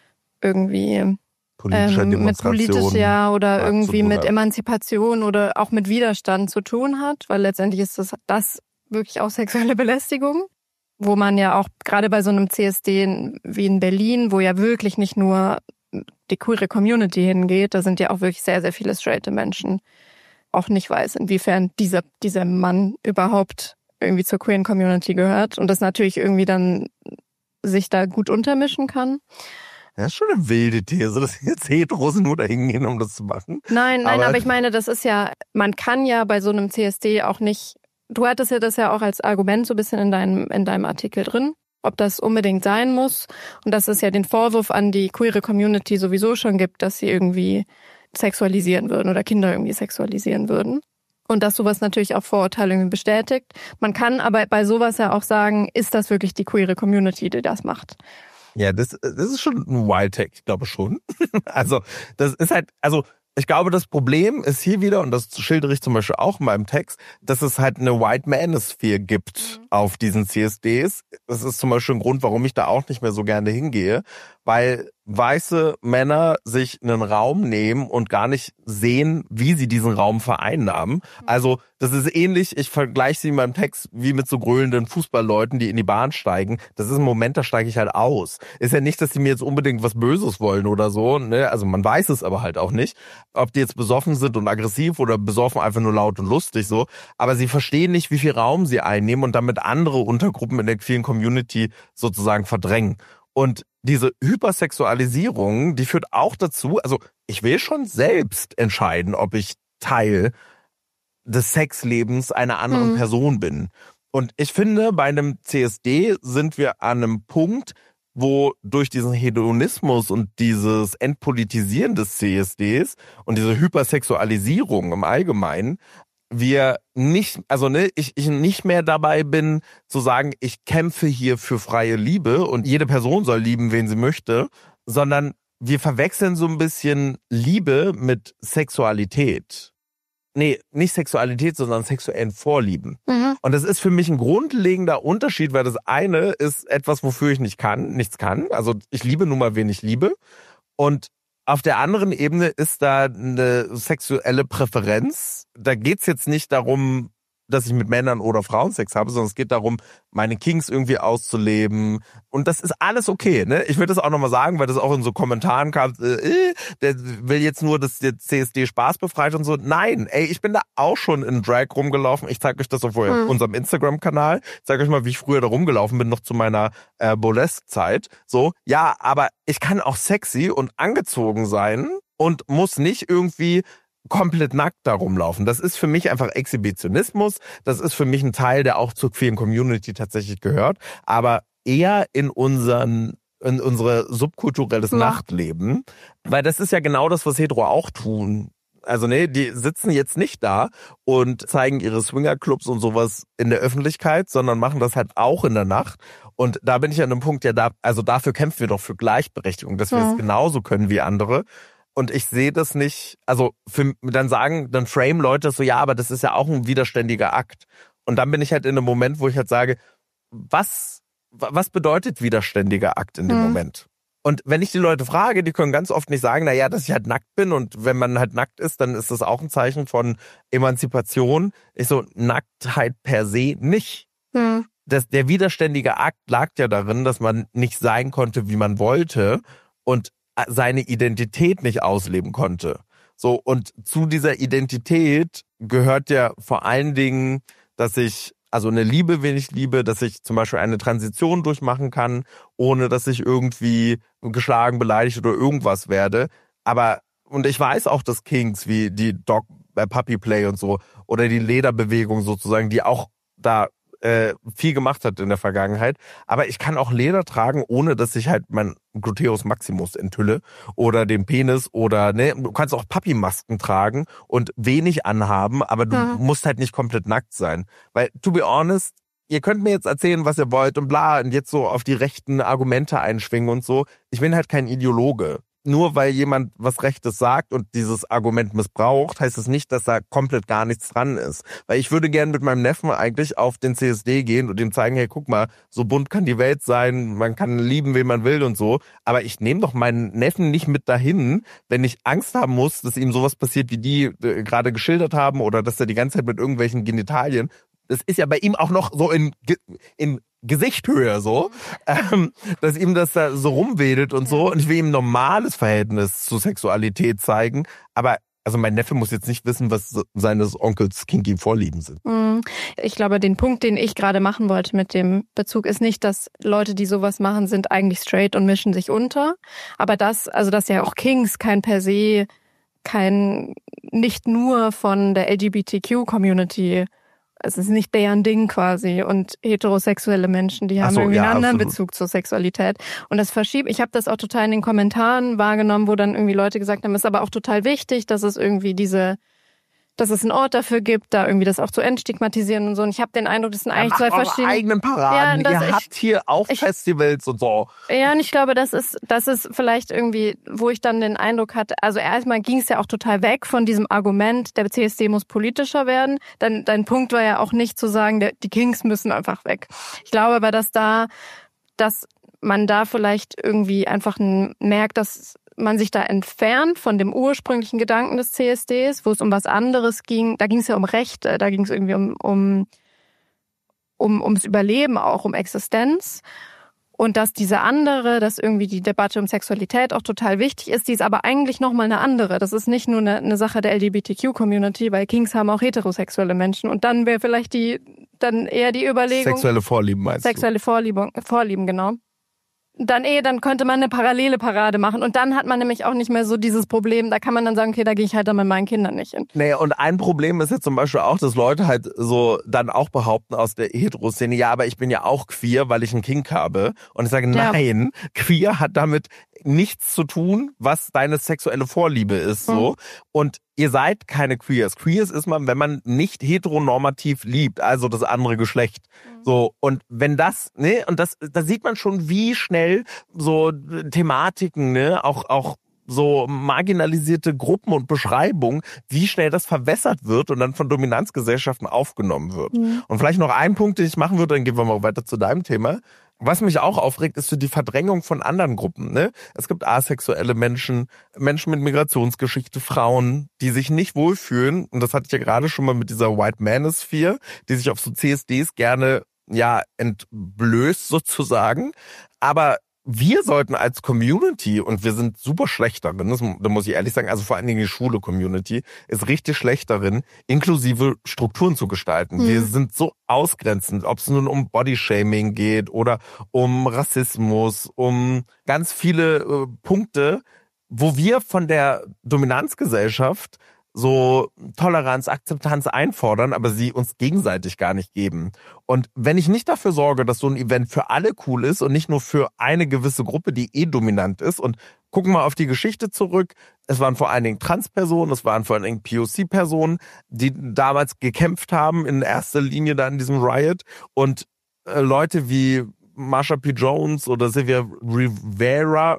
irgendwie politischer ähm, mit politisch, ja, oder irgendwie mit oder. Emanzipation oder auch mit Widerstand zu tun hat, weil letztendlich ist das, das wirklich auch sexuelle Belästigung, wo man ja auch gerade bei so einem C S D wie in Berlin, wo ja wirklich nicht nur die queere Community hingeht, da sind ja auch wirklich sehr, sehr viele straighte Menschen, auch nicht weiß, inwiefern dieser dieser Mann überhaupt irgendwie zur queeren Community gehört und das natürlich irgendwie dann sich da gut untermischen kann. Das ist schon eine wilde These, dass jetzt Heteros nur dahin gehen, um das zu machen. Nein, nein, aber, aber ich meine, das ist ja, man kann ja bei so einem C S D auch nicht, du hattest ja das ja auch als Argument so ein bisschen in deinem, in deinem Artikel drin, ob das unbedingt sein muss und dass es ja den Vorwurf an die queere Community sowieso schon gibt, dass sie irgendwie sexualisieren würden oder Kinder irgendwie sexualisieren würden. Und dass sowas natürlich auch Vorurteile irgendwie bestätigt. Man kann aber bei sowas ja auch sagen, ist das wirklich die queere Community, die das macht? Ja, das, das ist schon ein Wild Tech, ich glaube schon. Also, das ist halt, also, ich glaube, das Problem ist hier wieder, und das schildere ich zum Beispiel auch in meinem Text, dass es halt eine White Manosphere gibt mhm. auf diesen C S Ds. Das ist zum Beispiel ein Grund, warum ich da auch nicht mehr so gerne hingehe, weil weiße Männer sich einen Raum nehmen und gar nicht sehen, wie sie diesen Raum vereinnahmen. Also das ist ähnlich, ich vergleiche sie in meinem Text wie mit so grölenden Fußballleuten, die in die Bahn steigen. Das ist ein Moment, da steige ich halt aus. Ist ja nicht, dass die mir jetzt unbedingt was Böses wollen oder so, ne? Also man weiß es aber halt auch nicht, ob die jetzt besoffen sind und aggressiv oder besoffen einfach nur laut und lustig so. Aber sie verstehen nicht, wie viel Raum sie einnehmen und damit andere Untergruppen in der queeren Community sozusagen verdrängen. Und diese Hypersexualisierung, die führt auch dazu, also ich will schon selbst entscheiden, ob ich Teil des Sexlebens einer anderen mhm. Person bin. Und ich finde, bei einem C S D sind wir an einem Punkt, wo durch diesen Hedonismus und dieses Entpolitisieren des C S Ds und diese Hypersexualisierung im Allgemeinen wir nicht, also ne, ich, ich nicht mehr dabei bin zu sagen, ich kämpfe hier für freie Liebe und jede Person soll lieben, wen sie möchte, sondern wir verwechseln so ein bisschen Liebe mit Sexualität. Nee, nicht Sexualität, sondern sexuellen Vorlieben. Mhm. Und das ist für mich ein grundlegender Unterschied, weil das eine ist etwas, wofür ich nicht kann, nichts kann. Also ich liebe nun mal, wen ich liebe. Und auf der anderen Ebene ist da eine sexuelle Präferenz. Da geht's jetzt nicht darum, dass ich mit Männern oder Frauen Sex habe, sondern es geht darum, meine Kinks irgendwie auszuleben. Und das ist alles okay, ne? Ich würde das auch nochmal sagen, weil das auch in so Kommentaren kam, äh, der will jetzt nur, dass der C S D Spaß befreit und so. Nein, ey, ich bin da auch schon in Drag rumgelaufen. Ich zeige euch das auf hm. unserem Instagram-Kanal. Ich zeige euch mal, wie ich früher da rumgelaufen bin, noch zu meiner äh, Burlesque-Zeit. So, ja, aber ich kann auch sexy und angezogen sein und muss nicht irgendwie komplett nackt da rumlaufen. Das ist für mich einfach Exhibitionismus. Das ist für mich ein Teil, der auch zur queeren Community tatsächlich gehört, aber eher in unseren in unsere subkulturelles ja. Nachtleben, weil das ist ja genau das, was Hetero auch tun. Also ne, die sitzen jetzt nicht da und zeigen ihre Swingerclubs und sowas in der Öffentlichkeit, sondern machen das halt auch in der Nacht. Und da bin ich an einem Punkt, ja, da, also dafür kämpfen wir doch für Gleichberechtigung, dass ja. wir es genauso können wie andere. Und ich sehe das nicht, also für, dann sagen, dann frame Leute so, ja, aber das ist ja auch ein widerständiger Akt. Und dann bin ich halt in einem Moment, wo ich halt sage, was, was bedeutet widerständiger Akt in dem mhm. Moment? Und wenn ich die Leute frage, die können ganz oft nicht sagen, na ja, dass ich halt nackt bin. Und wenn man halt nackt ist, dann ist das auch ein Zeichen von Emanzipation. Ich so, Nacktheit per se nicht. Mhm. Das, der widerständige Akt lag ja darin, dass man nicht sein konnte, wie man wollte. Und seine Identität nicht ausleben konnte. So, und zu dieser Identität gehört ja vor allen Dingen, dass ich, also eine Liebe, wen ich liebe, dass ich zum Beispiel eine Transition durchmachen kann, ohne dass ich irgendwie geschlagen, beleidigt oder irgendwas werde. Aber, und ich weiß auch, dass Kinks wie die Dog, äh, Puppy Play und so, oder die Lederbewegung sozusagen, die auch da äh, viel gemacht hat in der Vergangenheit. Aber ich kann auch Leder tragen, ohne dass ich halt mein Gluteus Maximus enthülle oder den Penis oder, ne, du kannst auch Papi-Masken tragen und wenig anhaben, aber du ja. musst halt nicht komplett nackt sein. Weil, to be honest, ihr könnt mir jetzt erzählen, was ihr wollt und bla, und jetzt so auf die rechten Argumente einschwingen und so. Ich bin halt kein Ideologe. Nur weil jemand was Rechtes sagt und dieses Argument missbraucht, heißt es nicht, dass da komplett gar nichts dran ist. Weil ich würde gern mit meinem Neffen eigentlich auf den C S D gehen und ihm zeigen, hey, guck mal, so bunt kann die Welt sein, man kann lieben, wen man will und so. Aber ich nehme doch meinen Neffen nicht mit dahin, wenn ich Angst haben muss, dass ihm sowas passiert, wie die äh, gerade geschildert haben, oder dass er die ganze Zeit mit irgendwelchen Genitalien. Das ist ja bei ihm auch noch so in, in Gesichthöhe so, ähm, dass ihm das da so rumwedelt und so. Und ich will ihm ein normales Verhältnis zu Sexualität zeigen. Aber also mein Neffe muss jetzt nicht wissen, was seines Onkels kinky Vorlieben sind. Ich glaube, den Punkt, den ich gerade machen wollte mit dem Bezug, ist nicht, dass Leute, die sowas machen, sind eigentlich straight und mischen sich unter. Aber das, also dass ja auch Kinks kein per se, kein, nicht nur von der L G B T Q-Community, es ist nicht deren Ding quasi, und heterosexuelle Menschen, die haben so, irgendwie ja, einen anderen absolut. Bezug zur Sexualität. Und das verschiebt, ich habe das auch total in den Kommentaren wahrgenommen, wo dann irgendwie Leute gesagt haben, es ist aber auch total wichtig, dass es irgendwie diese dass es einen Ort dafür gibt, da irgendwie das auch zu entstigmatisieren und so. Und ich habe den Eindruck, das sind eigentlich zwei verschiedene... eigenen Paraden. Ja, Ihr ich, habt hier auch ich, Festivals und so. Ja, und ich glaube, das ist, das ist vielleicht irgendwie, wo ich dann den Eindruck hatte, also erstmal ging es ja auch total weg von diesem Argument, der C S D muss politischer werden. Dein, dein Punkt war ja auch nicht zu sagen, der, die Kings müssen einfach weg. Ich glaube aber, dass da, dass man da vielleicht irgendwie einfach merkt, dass man sich da entfernt von dem ursprünglichen Gedanken des C S Ds, wo es um was anderes ging. Da ging es ja um Rechte, da ging es irgendwie um, um, um ums Überleben auch, um Existenz. Und dass diese andere, dass irgendwie die Debatte um Sexualität auch total wichtig ist, die ist aber eigentlich nochmal eine andere. Das ist nicht nur eine, eine Sache der L G B T Q-Community, weil Kings haben auch heterosexuelle Menschen. Und dann wäre vielleicht die, dann eher die Überlegung... Sexuelle Vorlieben meinst Sexuelle du? Vorlieben, Vorlieben, genau. Dann eh, dann könnte man eine parallele Parade machen. Und dann hat man nämlich auch nicht mehr so dieses Problem, da kann man dann sagen, okay, da gehe ich halt dann mit meinen Kindern nicht hin. Naja, und ein Problem ist jetzt zum Beispiel auch, dass Leute halt so dann auch behaupten aus der Hetero-Szene, ja, aber ich bin ja auch queer, weil ich einen Kink habe. Und ich sage, nein, ja. Queer hat damit nichts zu tun, was deine sexuelle Vorliebe ist, so. Mhm. Und ihr seid keine Queers. Queers ist man, wenn man nicht heteronormativ liebt, also das andere Geschlecht. Mhm. So. Und wenn das, ne, und das, da sieht man schon, wie schnell so Thematiken, ne, auch, auch so marginalisierte Gruppen und Beschreibungen, wie schnell das verwässert wird und dann von Dominanzgesellschaften aufgenommen wird. Mhm. Und vielleicht noch ein Punkt, den ich machen würde, dann gehen wir mal weiter zu deinem Thema. Was mich auch aufregt, ist so die Verdrängung von anderen Gruppen. Ne? Es gibt asexuelle Menschen, Menschen mit Migrationsgeschichte, Frauen, die sich nicht wohlfühlen. Und das hatte ich ja gerade schon mal mit dieser White Manosphere, die sich auf so C S Ds gerne ja entblößt sozusagen. Aber wir sollten als Community, und wir sind super schlecht darin, das, da muss ich ehrlich sagen, also vor allen Dingen die Schule-Community ist richtig schlecht darin, inklusive Strukturen zu gestalten. Hm. Wir sind so ausgrenzend, ob es nun um Bodyshaming geht oder um Rassismus, um ganz viele äh, Punkte, wo wir von der Dominanzgesellschaft so Toleranz, Akzeptanz einfordern, aber sie uns gegenseitig gar nicht geben. Und wenn ich nicht dafür sorge, dass so ein Event für alle cool ist und nicht nur für eine gewisse Gruppe, die eh dominant ist, und gucken wir auf die Geschichte zurück, es waren vor allen Dingen Trans-Personen, es waren vor allen Dingen P O C-Personen, die damals gekämpft haben, in erster Linie da in diesem Riot, und äh, Leute wie Marsha P. Jones oder Sylvia Rivera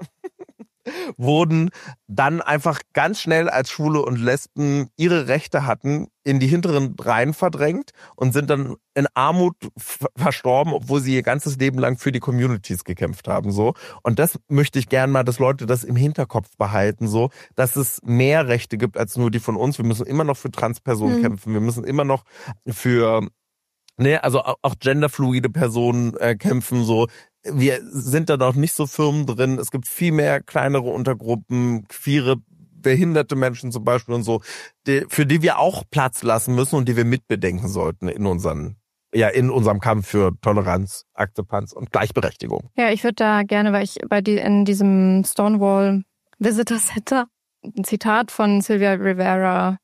wurden dann einfach ganz schnell als Schwule und Lesben ihre Rechte hatten, in die hinteren Reihen verdrängt und sind dann in Armut verstorben, obwohl sie ihr ganzes Leben lang für die Communities gekämpft haben, so. Und das möchte ich gern mal, dass Leute das im Hinterkopf behalten, so, dass es mehr Rechte gibt als nur die von uns. Wir müssen immer noch für Transpersonen mhm. kämpfen. Wir müssen immer noch für, ne, also auch genderfluide Personen äh, kämpfen, so. Wir sind da noch nicht so firm drin. Es gibt viel mehr kleinere Untergruppen, queere, behinderte Menschen zum Beispiel und so, die, für die wir auch Platz lassen müssen und die wir mitbedenken sollten in unseren, ja, in unserem Kampf für Toleranz, Akzeptanz und Gleichberechtigung. Ja, ich würde da gerne, weil ich bei die, in diesem Stonewall Visitor Center ein Zitat von Sylvia Rivera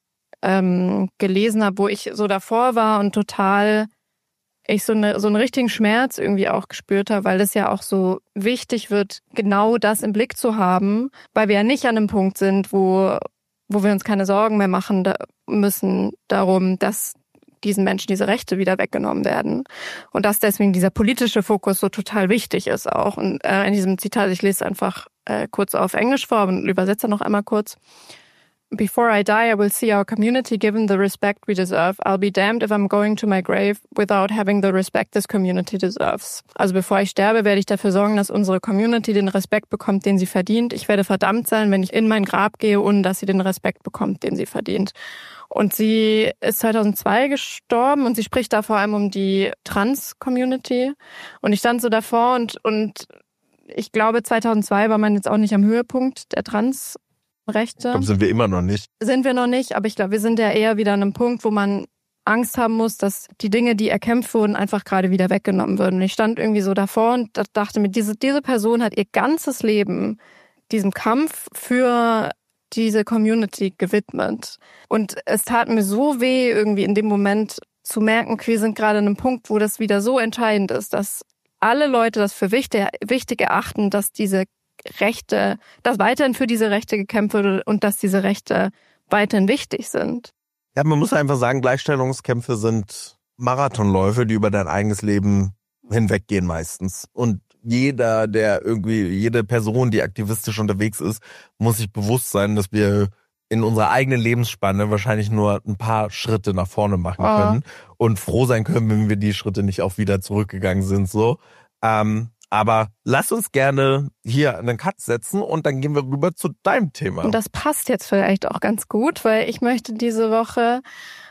ähm, gelesen habe, wo ich so davor war und total ich so, eine, so einen richtigen Schmerz irgendwie auch gespürt habe, weil es ja auch so wichtig wird, genau das im Blick zu haben, weil wir ja nicht an einem Punkt sind, wo, wo wir uns keine Sorgen mehr machen da müssen darum, dass diesen Menschen diese Rechte wieder weggenommen werden. Und dass deswegen dieser politische Fokus so total wichtig ist auch. Und äh, in diesem Zitat, ich lese einfach äh, kurz auf Englisch vor und übersetze noch einmal kurz. Before I die, I will see our community given the respect we deserve. I'll be damned if I'm going to my grave without having the respect this community deserves. Also bevor ich sterbe, werde ich dafür sorgen, dass unsere Community den Respekt bekommt, den sie verdient. Ich werde verdammt sein, wenn ich in mein Grab gehe, ohne dass sie den Respekt bekommt, den sie verdient. Und sie ist zweitausendzwei gestorben und sie spricht da vor allem um die Trans-Community. Und ich stand so davor und, und ich glaube, zweitausendzwei war man jetzt auch nicht am Höhepunkt der Trans- Rechte. Ich glaube, sind wir immer noch nicht. Sind wir noch nicht, aber ich glaube, wir sind ja eher wieder an einem Punkt, wo man Angst haben muss, dass die Dinge, die erkämpft wurden, einfach gerade wieder weggenommen würden. Und ich stand irgendwie so davor und dachte mir, diese, diese Person hat ihr ganzes Leben diesem Kampf für diese Community gewidmet. Und es tat mir so weh, irgendwie in dem Moment zu merken, wir sind gerade an einem Punkt, wo das wieder so entscheidend ist, dass alle Leute das für wichtig, wichtig erachten, dass diese Rechte, dass weiterhin für diese Rechte gekämpft wird und dass diese Rechte weiterhin wichtig sind. Ja, man muss einfach sagen, Gleichstellungskämpfe sind Marathonläufe, die über dein eigenes Leben hinweggehen meistens. Und jeder, der irgendwie, jede Person, die aktivistisch unterwegs ist, muss sich bewusst sein, dass wir in unserer eigenen Lebensspanne wahrscheinlich nur ein paar Schritte nach vorne machen Oh. können und froh sein können, wenn wir die Schritte nicht auch wieder zurückgegangen sind, so. Ähm, aber lass uns gerne hier einen Cut setzen und dann gehen wir rüber zu deinem Thema. Und das passt jetzt vielleicht auch ganz gut, weil ich möchte diese Woche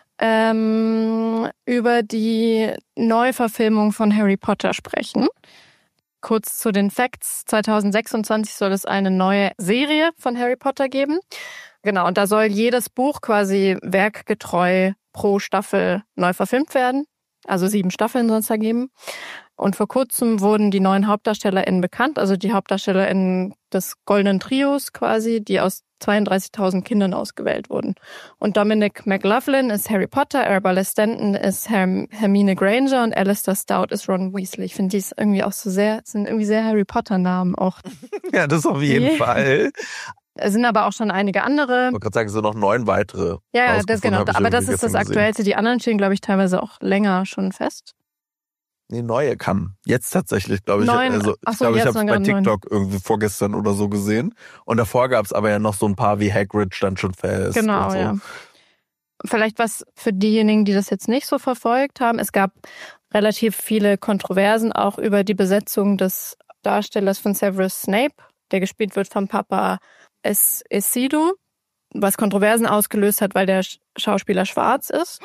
ähm, über die Neuverfilmung von Harry Potter sprechen. Kurz zu den Facts. zwanzig sechsundzwanzig soll es eine neue Serie von Harry Potter geben. Genau, und da soll jedes Buch quasi werkgetreu pro Staffel neu verfilmt werden. Also sieben Staffeln soll es da geben. Und vor kurzem wurden die neuen HauptdarstellerInnen bekannt, also die HauptdarstellerInnen des Goldenen Trios quasi, die aus zweiunddreißigtausend Kindern ausgewählt wurden. Und Dominic McLaughlin ist Harry Potter, Arabella Stanton ist Herm- Hermine Granger und Alistair Stout ist Ron Weasley. Ich finde, die ist irgendwie auch so sehr, sind irgendwie sehr Harry Potter-Namen auch. Ja, das auf jeden Yeah. Fall. Es sind aber auch schon einige andere. Ich wollte gerade sagen, es sind noch neun weitere. Ja, ja, das rausgefunden, genau. hab ich Aber das irgendwie ist das gestern gesehen. Aktuellste. Die anderen stehen, glaube ich, teilweise auch länger schon fest. Nee, neue kann. Jetzt tatsächlich, glaube ich. Neun. Also, Ach ich so, glaube, ich jetzt habe es sind bei gerade neun. TikTok irgendwie vorgestern oder so gesehen. Und davor gab es aber ja noch so ein paar wie Hagrid stand schon fest. Genau, und so. ja. Vielleicht was für diejenigen, die das jetzt nicht so verfolgt haben. Es gab relativ viele Kontroversen auch über die Besetzung des Darstellers von Severus Snape, der gespielt wird vom Papa Es- Isildur, was Kontroversen ausgelöst hat, weil der Sch- Schauspieler schwarz ist.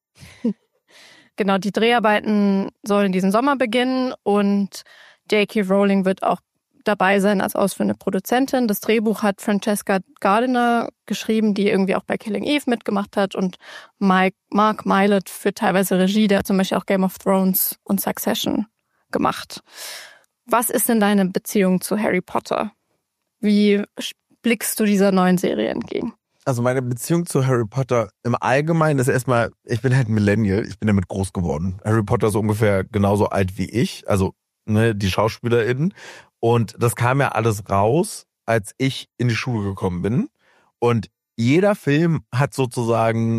Genau, die Dreharbeiten sollen diesen Sommer beginnen und J K. Rowling wird auch dabei sein als ausführende Produzentin. Das Drehbuch hat Francesca Gardiner geschrieben, die irgendwie auch bei Killing Eve mitgemacht hat, und Mike, Mark Mylod führt teilweise Regie, der hat zum Beispiel auch Game of Thrones und Succession gemacht. Was ist denn deine Beziehung zu Harry Potter? Wie blickst du dieser neuen Serie entgegen? Also meine Beziehung zu Harry Potter im Allgemeinen ist erstmal, ich bin halt Millennial, ich bin damit groß geworden. Harry Potter ist ungefähr genauso alt wie ich, also ne, die SchauspielerInnen. Und das kam ja alles raus, als ich in die Schule gekommen bin. Und jeder Film hat sozusagen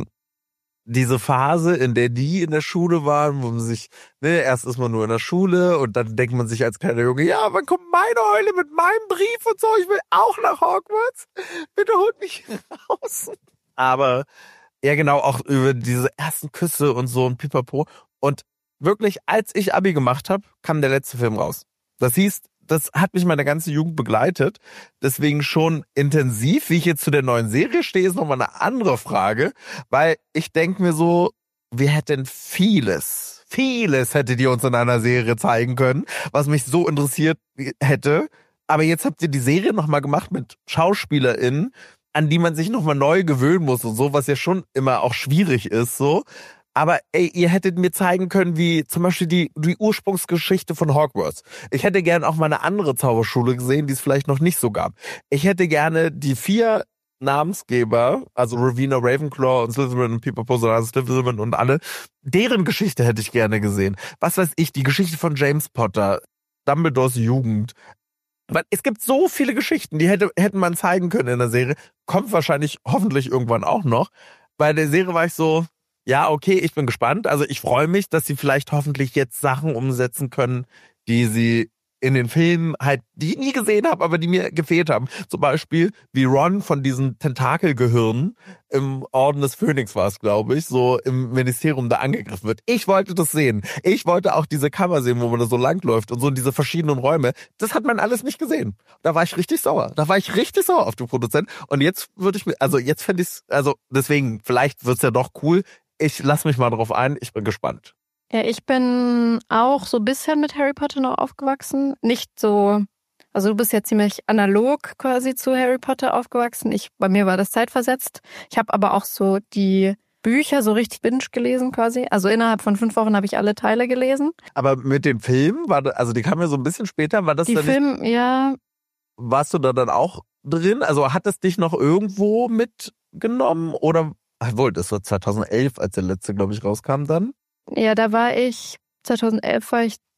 diese Phase, in der die in der Schule waren, wo man sich, ne, erst ist man nur in der Schule und dann denkt man sich als kleiner Junge, ja, wann kommt meine Eule mit meinem Brief und so, ich will auch nach Hogwarts, bitte holt mich raus. Aber, ja genau, auch über diese ersten Küsse und so und pipapo. Und wirklich, als ich Abi gemacht habe, kam der letzte Film raus. Das hieß, das hat mich meine ganze Jugend begleitet. Deswegen schon intensiv, wie ich jetzt zu der neuen Serie stehe, ist nochmal eine andere Frage. Weil ich denke mir so, wir hätten vieles, vieles hättet ihr uns in einer Serie zeigen können, was mich so interessiert hätte. Aber jetzt habt ihr die Serie nochmal gemacht mit SchauspielerInnen, an die man sich nochmal neu gewöhnen muss und so, was ja schon immer auch schwierig ist, so. Aber ey, ihr hättet mir zeigen können, wie zum Beispiel die, die Ursprungsgeschichte von Hogwarts. Ich hätte gern auch mal eine andere Zauberschule gesehen, die es vielleicht noch nicht so gab. Ich hätte gerne die vier Namensgeber, also Rowena Ravenclaw und Slytherin und Pipapo, Slytherin und alle, deren Geschichte hätte ich gerne gesehen. Was weiß ich, die Geschichte von James Potter, Dumbledores Jugend. Weil es gibt so viele Geschichten, die hätte, hätten man zeigen können in der Serie. Kommt wahrscheinlich hoffentlich irgendwann auch noch. Bei der Serie war ich so, ja, okay, ich bin gespannt. Also ich freue mich, dass sie vielleicht hoffentlich jetzt Sachen umsetzen können, die sie in den Filmen halt, die ich nie gesehen habe, aber die mir gefehlt haben. Zum Beispiel, wie Ron von diesen Tentakelgehirnen im Orden des Phönix war es, glaube ich, so im Ministerium da angegriffen wird. Ich wollte das sehen. Ich wollte auch diese Kammer sehen, wo man da so langläuft und so in diese verschiedenen Räume. Das hat man alles nicht gesehen. Da war ich richtig sauer. Da war ich richtig sauer auf den Produzenten. Und jetzt würde ich mir, also jetzt fände ich es, also deswegen, vielleicht wird's ja doch cool. Ich lasse mich mal drauf ein. Ich bin gespannt. Ja, ich bin auch so ein bisschen mit Harry Potter noch aufgewachsen. Nicht so, also du bist ja ziemlich analog quasi zu Harry Potter aufgewachsen. Ich, bei mir war das zeitversetzt. Ich habe aber auch so die Bücher so richtig binge gelesen quasi. Also innerhalb von fünf Wochen habe ich alle Teile gelesen. Aber mit den Filmen, war da, also die kamen ja so ein bisschen später, war das Die dann Filme, ja, warst du da dann auch drin? Also hat es dich noch irgendwo mitgenommen? Oder, obwohl, das war zweitausendelf, als der letzte, glaube ich, rauskam dann. ja, da war ich, zweitausendelf war ich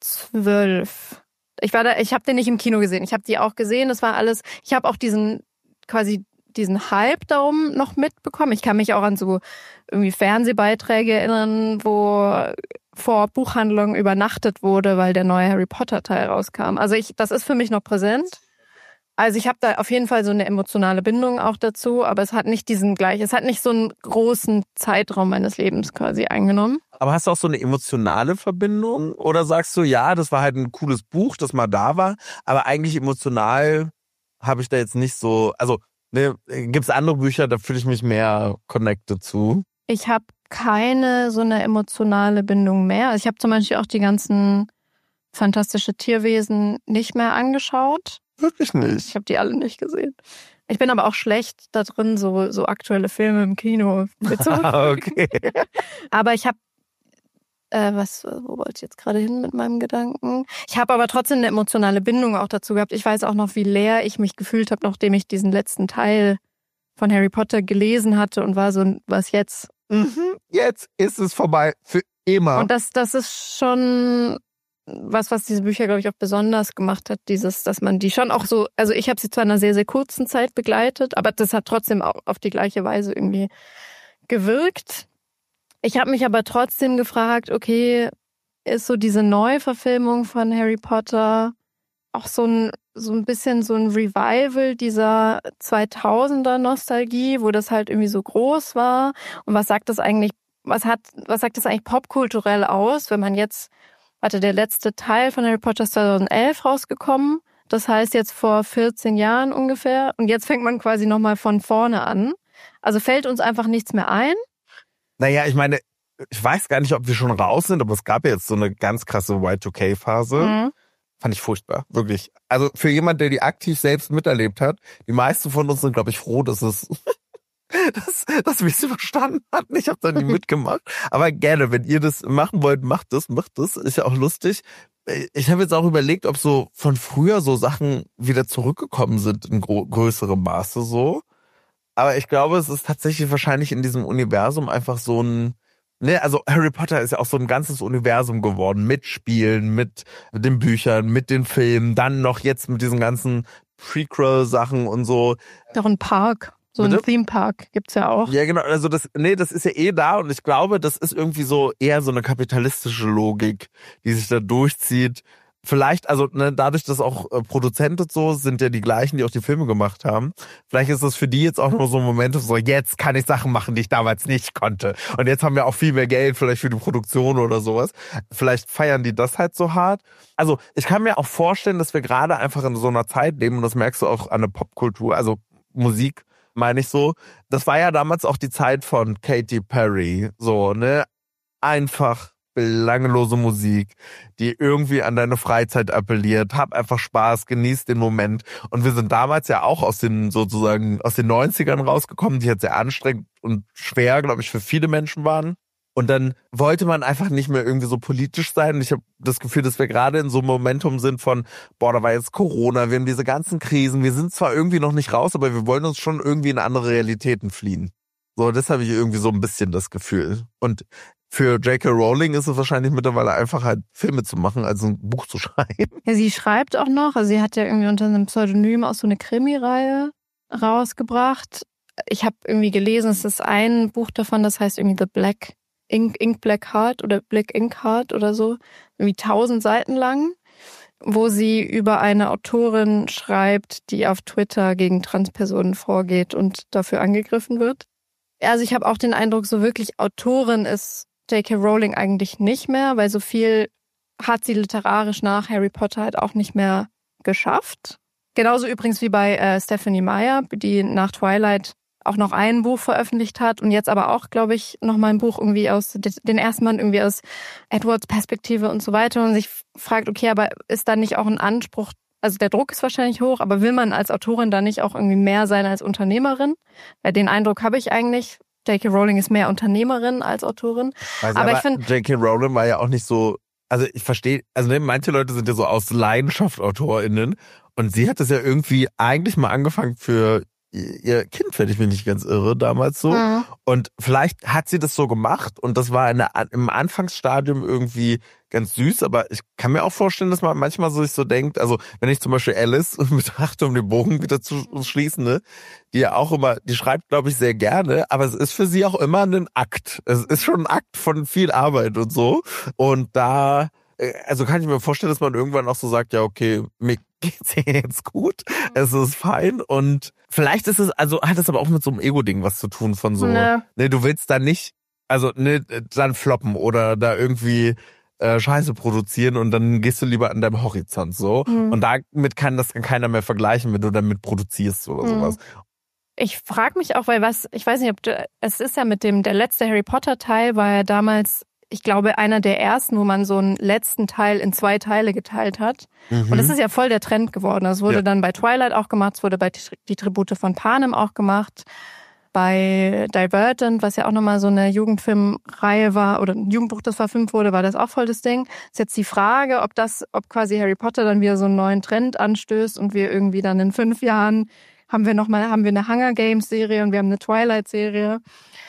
zwölf. Ich war da, ich habe den nicht im Kino gesehen. Ich habe die auch gesehen. Das war alles, ich habe auch diesen quasi diesen Hype darum noch mitbekommen. Ich kann mich auch an so irgendwie Fernsehbeiträge erinnern, wo vor Buchhandlungen übernachtet wurde, weil der neue Harry Potter Teil rauskam. Also ich, das ist für mich noch präsent. Also ich habe da auf jeden Fall so eine emotionale Bindung auch dazu, aber es hat nicht diesen gleich, es hat nicht so einen großen Zeitraum meines Lebens quasi eingenommen. Aber hast du auch so eine emotionale Verbindung? Oder sagst du, ja, das war halt ein cooles Buch, das mal da war, aber eigentlich emotional habe ich da jetzt nicht so, also ne, gibt's andere Bücher, da fühle ich mich mehr connected zu? Ich habe keine so eine emotionale Bindung mehr. Also ich habe zum Beispiel auch die ganzen fantastische Tierwesen nicht mehr angeschaut. Wirklich nicht? Ich habe die alle nicht gesehen. Ich bin aber auch schlecht da drin, so, so aktuelle Filme im Kino mitzumachen. Okay. Aber ich habe, äh, was, wo wollte ich jetzt gerade hin mit meinem Gedanken? Ich habe aber trotzdem eine emotionale Bindung auch dazu gehabt. Ich weiß auch noch, wie leer ich mich gefühlt habe, nachdem ich diesen letzten Teil von Harry Potter gelesen hatte und war so, was jetzt? Mhm, jetzt ist es vorbei, für immer. Und das, das ist schon was, was diese Bücher, glaube ich, auch besonders gemacht hat, dieses, dass man die schon auch so, also ich habe sie zwar in einer sehr, sehr kurzen Zeit begleitet, aber das hat trotzdem auch auf die gleiche Weise irgendwie gewirkt. Ich habe mich aber trotzdem gefragt, okay, ist so diese Neuverfilmung von Harry Potter auch so ein, so ein bisschen so ein Revival dieser zweitausender Nostalgie, wo das halt irgendwie so groß war? Und was sagt das eigentlich, was hat, was sagt das eigentlich popkulturell aus, wenn man jetzt, warte, der letzte Teil von Harry Potter ist zweitausendelf rausgekommen. Das heißt jetzt vor vierzehn Jahren ungefähr. Und jetzt fängt man quasi nochmal von vorne an. Also fällt uns einfach nichts mehr ein. Naja, ich meine, ich weiß gar nicht, ob wir schon raus sind, aber es gab ja jetzt so eine ganz krasse Y zwei K-Phase. Mhm. Fand ich furchtbar, wirklich. Also für jemand, der die aktiv selbst miterlebt hat, die meisten von uns sind, glaube ich, froh, dass es... dass, dass wir es überstanden hatten. Ich habe da nie mitgemacht. Aber gerne, wenn ihr das machen wollt, macht das, macht das. Ist ja auch lustig. Ich habe jetzt auch überlegt, ob so von früher so Sachen wieder zurückgekommen sind in gro- größerem Maße so. Aber ich glaube, es ist tatsächlich wahrscheinlich in diesem Universum einfach so ein, ne, also Harry Potter ist ja auch so ein ganzes Universum geworden, mit Spielen, mit den Büchern, mit den Filmen, dann noch jetzt mit diesen ganzen Prequel-Sachen und so. Doch ein Park. So ein Theme-Park gibt's ja auch. Ja, genau. Also das, nee, das ist ja eh da und ich glaube, das ist irgendwie so eher so eine kapitalistische Logik, die sich da durchzieht. Vielleicht, also ne, dadurch, dass auch äh, Produzenten und so sind ja die gleichen, die auch die Filme gemacht haben. Vielleicht ist das für die jetzt auch nur so ein Moment, so jetzt kann ich Sachen machen, die ich damals nicht konnte. Und jetzt haben wir auch viel mehr Geld vielleicht für die Produktion oder sowas. Vielleicht feiern die das halt so hart. Also ich kann mir auch vorstellen, dass wir gerade einfach in so einer Zeit leben und das merkst du auch an der Popkultur, also Musik, meine ich so. Das war ja damals auch die Zeit von Katy Perry. So, ne? Einfach belanglose Musik, die irgendwie an deine Freizeit appelliert. Hab einfach Spaß, genieß den Moment. Und wir sind damals ja auch aus den, sozusagen, aus den neunzigern rausgekommen, die jetzt sehr anstrengend und schwer, glaube ich, für viele Menschen waren. Und dann wollte man einfach nicht mehr irgendwie so politisch sein. Und ich habe das Gefühl, dass wir gerade in so einem Momentum sind von, boah, da war jetzt Corona, wir haben diese ganzen Krisen, wir sind zwar irgendwie noch nicht raus, aber wir wollen uns schon irgendwie in andere Realitäten fliehen. So, das habe ich irgendwie so ein bisschen das Gefühl. Und für J K Rowling ist es wahrscheinlich mittlerweile einfach halt Filme zu machen, als ein Buch zu schreiben. Ja, sie schreibt auch noch, also sie hat ja irgendwie unter einem Pseudonym auch so eine Krimireihe rausgebracht. Ich habe irgendwie gelesen, es ist ein Buch davon, das heißt irgendwie The Black Ink, Ink Black Heart oder Black Ink Heart oder so, irgendwie tausend Seiten lang, wo sie über eine Autorin schreibt, die auf Twitter gegen Transpersonen vorgeht und dafür angegriffen wird. Also ich habe auch den Eindruck, so wirklich Autorin ist J K Rowling eigentlich nicht mehr, weil so viel hat sie literarisch nach Harry Potter halt auch nicht mehr geschafft. Genauso übrigens wie bei äh, Stephenie Meyer, die nach Twilight auch noch ein Buch veröffentlicht hat und jetzt aber auch, glaube ich, noch mal ein Buch irgendwie aus, den ersten Mann irgendwie aus Edwards Perspektive und so weiter und sich fragt, okay, aber ist da nicht auch ein Anspruch, also der Druck ist wahrscheinlich hoch, aber will man als Autorin da nicht auch irgendwie mehr sein als Unternehmerin? Weil den Eindruck habe ich eigentlich, J K Rowling ist mehr Unternehmerin als Autorin. Also, aber, aber ich finde, J K Rowling war ja auch nicht so, also ich verstehe, also ne, manche Leute sind ja so aus Leidenschaft AutorInnen und sie hat das ja irgendwie eigentlich mal angefangen für ihr Kind, wenn ich mich nicht ganz irre, damals so. Mhm. Und vielleicht hat sie das so gemacht und das war in der, im Anfangsstadium irgendwie ganz süß, aber ich kann mir auch vorstellen, dass man manchmal so sich so denkt, also wenn ich zum Beispiel Alice betrachte, um den Bogen wieder zu schließen, ne, die ja auch immer, die schreibt, glaube ich, sehr gerne, aber es ist für sie auch immer ein Akt. Es ist schon ein Akt von viel Arbeit und so. Und da, also kann ich mir vorstellen, dass man irgendwann auch so sagt, ja, okay, mir geht's jetzt gut, es ist fein und vielleicht ist es, also hat es aber auch mit so einem Ego-Ding was zu tun von so, ne, ne, du willst da nicht, also ne, dann floppen oder da irgendwie äh, Scheiße produzieren und dann gehst du lieber an deinem Horizont so mhm. und damit kann das keiner mehr vergleichen, wenn du damit produzierst oder mhm. sowas. Ich frage mich auch, weil was, ich weiß nicht, ob du, es ist ja mit dem, der letzte Harry Potter Teil war ja damals, ich glaube, einer der ersten, wo man so einen letzten Teil in zwei Teile geteilt hat. Mhm. Und das ist ja voll der Trend geworden. Das wurde ja. dann bei Twilight auch gemacht, es wurde bei Die Tribute von Panem auch gemacht, bei Divergent, was ja auch nochmal so eine Jugendfilmreihe war, oder ein Jugendbuch, das verfilmt wurde, war das auch voll das Ding. Ist jetzt die Frage, ob das, ob quasi Harry Potter dann wieder so einen neuen Trend anstößt und wir irgendwie dann in fünf Jahren haben wir nochmal, haben wir eine Hunger Games Serie und wir haben eine Twilight Serie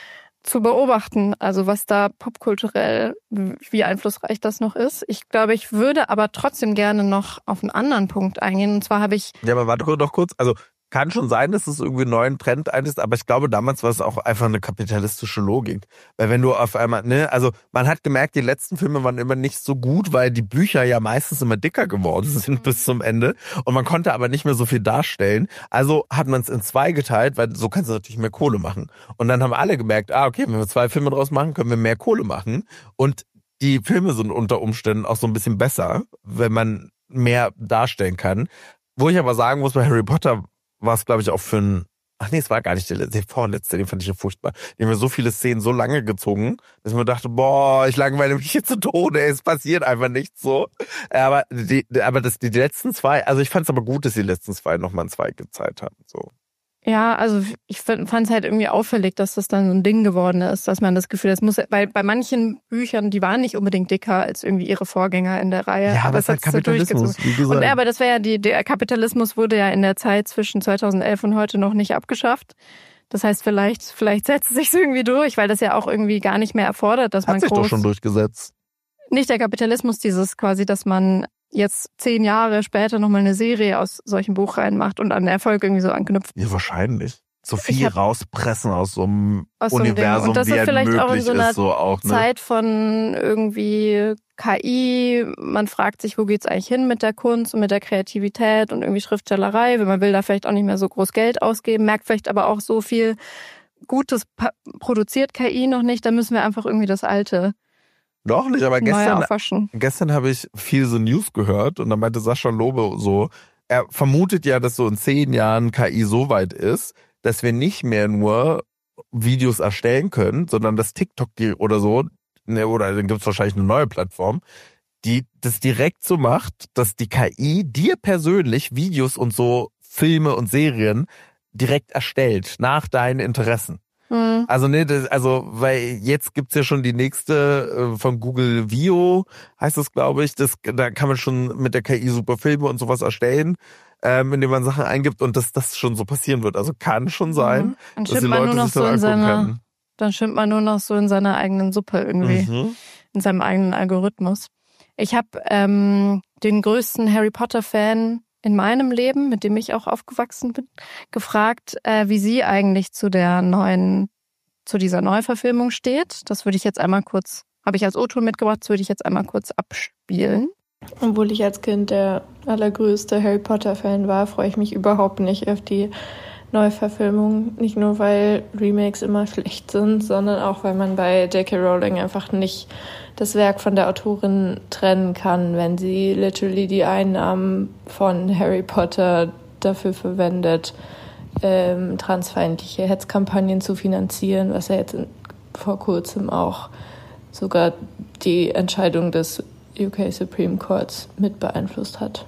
zu beobachten, also was da popkulturell, wie einflussreich das noch ist. Ich glaube, ich würde aber trotzdem gerne noch auf einen anderen Punkt eingehen. Und zwar habe ich... Ja, aber warte doch kurz. Also kann schon sein, dass es irgendwie einen neuen Trend ist, aber ich glaube, damals war es auch einfach eine kapitalistische Logik. Weil wenn du auf einmal, ne, also man hat gemerkt, die letzten Filme waren immer nicht so gut, weil die Bücher ja meistens immer dicker geworden sind bis zum Ende und man konnte aber nicht mehr so viel darstellen. Also hat man es in zwei geteilt, weil so kannst du natürlich mehr Kohle machen. Und dann haben alle gemerkt, ah, okay, wenn wir zwei Filme draus machen, können wir mehr Kohle machen. Und die Filme sind unter Umständen auch so ein bisschen besser, wenn man mehr darstellen kann. Wo ich aber sagen muss, bei Harry Potter war es, glaube ich, auch für ein, ach nee, es war gar nicht der, der vorletzte, den fand ich ja furchtbar. Die haben mir so viele Szenen so lange gezogen, dass ich mir dachte, boah, ich langweile mich hier zu Tode, es passiert einfach nichts so. Aber die, aber das, die letzten zwei, also ich fand es aber gut, dass die letzten zwei nochmal ein Zwei gezeigt haben, so. Ja, also ich fand es halt irgendwie auffällig, dass das dann so ein Ding geworden ist, dass man das Gefühl, das muss, weil bei manchen Büchern, die waren nicht unbedingt dicker als irgendwie ihre Vorgänger in der Reihe. Ja, aber es ist halt Kapitalismus, wie gesagt. Und ja, aber das wäre ja die, der Kapitalismus wurde ja in der Zeit zwischen zweitausendelf und heute noch nicht abgeschafft. Das heißt, vielleicht, vielleicht setzt es sich irgendwie durch, weil das ja auch irgendwie gar nicht mehr erfordert, dass Hat man sich groß, doch schon durchgesetzt. Nicht der Kapitalismus, dieses quasi, dass man jetzt zehn Jahre später nochmal eine Serie aus solchen Buch reinmacht und an den Erfolg irgendwie so anknüpft. Ja, wahrscheinlich. So viel rauspressen aus so einem aus so Universum, und das wie ist halt vielleicht möglich auch in so einer ist. So auch, ne? Zeit von irgendwie K I. Man fragt sich, wo geht's eigentlich hin mit der Kunst und mit der Kreativität und irgendwie Schriftstellerei. Man will da vielleicht auch nicht mehr so groß Geld ausgeben, merkt vielleicht aber auch so viel Gutes produziert K I noch nicht. Da müssen wir einfach irgendwie das Alte Doch nicht, aber gestern, aufwaschen. gestern habe ich viel so News gehört und dann meinte Sascha Lobe so, er vermutet ja, dass so in zehn Jahren K I so weit ist, dass wir nicht mehr nur Videos erstellen können, sondern dass TikTok die oder so, ne, oder dann gibt's wahrscheinlich eine neue Plattform, die das direkt so macht, dass die K I dir persönlich Videos und so Filme und Serien direkt erstellt, nach deinen Interessen. Mhm. Also ne, das, also weil jetzt gibt's ja schon die nächste äh, von Google Veo, heißt das, glaube ich. Das, da kann man schon mit der K I super Filme und sowas erstellen, ähm, indem man Sachen eingibt und dass das schon so passieren wird. Also kann schon sein, mhm. dass die Leute sich das angucken können. Dann schwimmt man nur noch so in seiner eigenen Suppe irgendwie, Mhm. in seinem eigenen Algorithmus. Ich habe ähm, den größten Harry Potter-Fan in meinem Leben, mit dem ich auch aufgewachsen bin, gefragt, äh, wie sie eigentlich zu der neuen, zu dieser Neuverfilmung steht. Das würde ich jetzt einmal kurz, habe ich als O-Ton mitgebracht, das würde ich jetzt einmal kurz abspielen. Obwohl ich als Kind der allergrößte Harry Potter-Fan war, freue ich mich überhaupt nicht auf die Neuverfilmung. Nicht nur, weil Remakes immer schlecht sind, sondern auch, weil man bei J K Rowling einfach nicht das Werk von der Autorin trennen kann, wenn sie literally die Einnahmen von Harry Potter dafür verwendet, ähm, transfeindliche Hetzkampagnen zu finanzieren, was ja jetzt in, vor kurzem auch sogar die Entscheidung des U K Supreme Courts mit beeinflusst hat.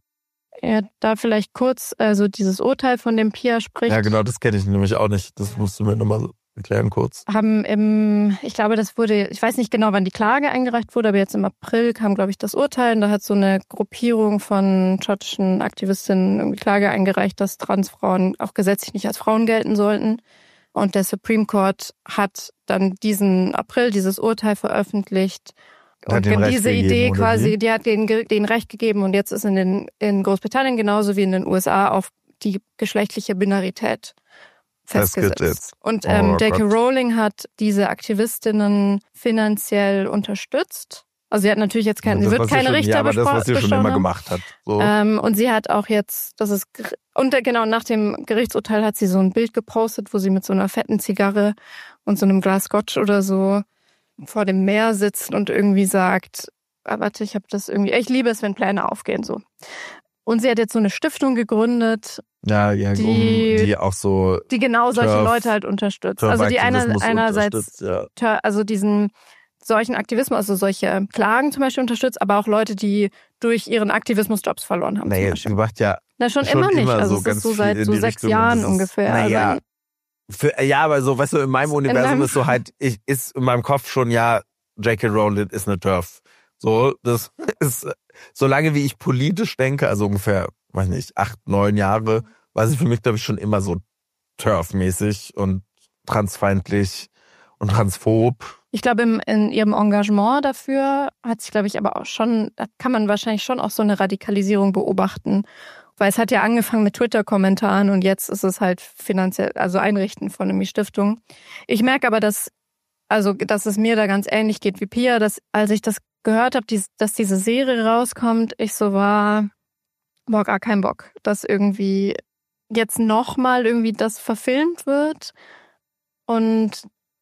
Ja, da vielleicht kurz, also dieses Urteil, von dem Pia spricht. Ja, genau, das kenne ich nämlich auch nicht. Das musst du mir nochmal Erklären kurz. Haben im, ich glaube, das wurde, ich weiß nicht genau, wann die Klage eingereicht wurde, aber jetzt im April kam, glaube ich, das Urteil. Und da hat so eine Gruppierung von schottischen Aktivistinnen irgendwie Klage eingereicht, dass Transfrauen auch gesetzlich nicht als Frauen gelten sollten. Und der Supreme Court hat dann diesen April dieses Urteil veröffentlicht. Und diese Idee quasi, die hat denen, denen Recht gegeben. Und jetzt ist in den, in Großbritannien genauso wie in den U S A auf die geschlechtliche Binarität festgesetzt. Und ähm, oh, J K Rowling hat diese Aktivistinnen finanziell unterstützt. Also sie hat natürlich jetzt keine, das, sie wird keine schon, Richter ja, aber das, was sie schon immer haben. gemacht hat. So. Ähm, und sie hat auch jetzt, das ist, und genau nach dem Gerichtsurteil hat sie so ein Bild gepostet, wo sie mit so einer fetten Zigarre und so einem Glas Scotch oder so vor dem Meer sitzt und irgendwie sagt, ah, warte, ich habe das irgendwie, ich liebe es, wenn Pläne aufgehen, so. Und sie hat jetzt so eine Stiftung gegründet, ja, ja, die, um, die auch so, die genau solche Turf, Leute halt unterstützt. Also die einer, einerseits, ja. also diesen solchen Aktivismus, also solche Klagen zum Beispiel unterstützt, aber auch Leute, die durch ihren Aktivismus Jobs verloren haben. Nee, sie macht ja Na, schon, schon immer nicht. Immer also so es ganz ist so seit so sechs Richtung, Jahren ist, ungefähr. Naja, also, für, ja, aber so, weißt du, in meinem Universum in ist so halt, ich, ist in meinem Kopf schon, ja, J K Rowling ist eine Turf. So, das ist, solange wie ich politisch denke, also ungefähr, weiß nicht, acht, neun Jahre, war sie für mich, glaube ich, schon immer so Turf-mäßig und transfeindlich und transphob. Ich glaube, im, in ihrem Engagement dafür hat sich, glaube ich, aber auch schon, da kann man wahrscheinlich schon auch so eine Radikalisierung beobachten. Weil es hat ja angefangen mit Twitter-Kommentaren und jetzt ist es halt finanziell, also Einrichten von einer Stiftung. Ich merke aber, dass, also, dass es mir da ganz ähnlich geht wie Pia, dass, als ich das gehört habe, die, dass diese Serie rauskommt, ich so war, boah, gar kein Bock, dass irgendwie jetzt nochmal irgendwie das verfilmt wird und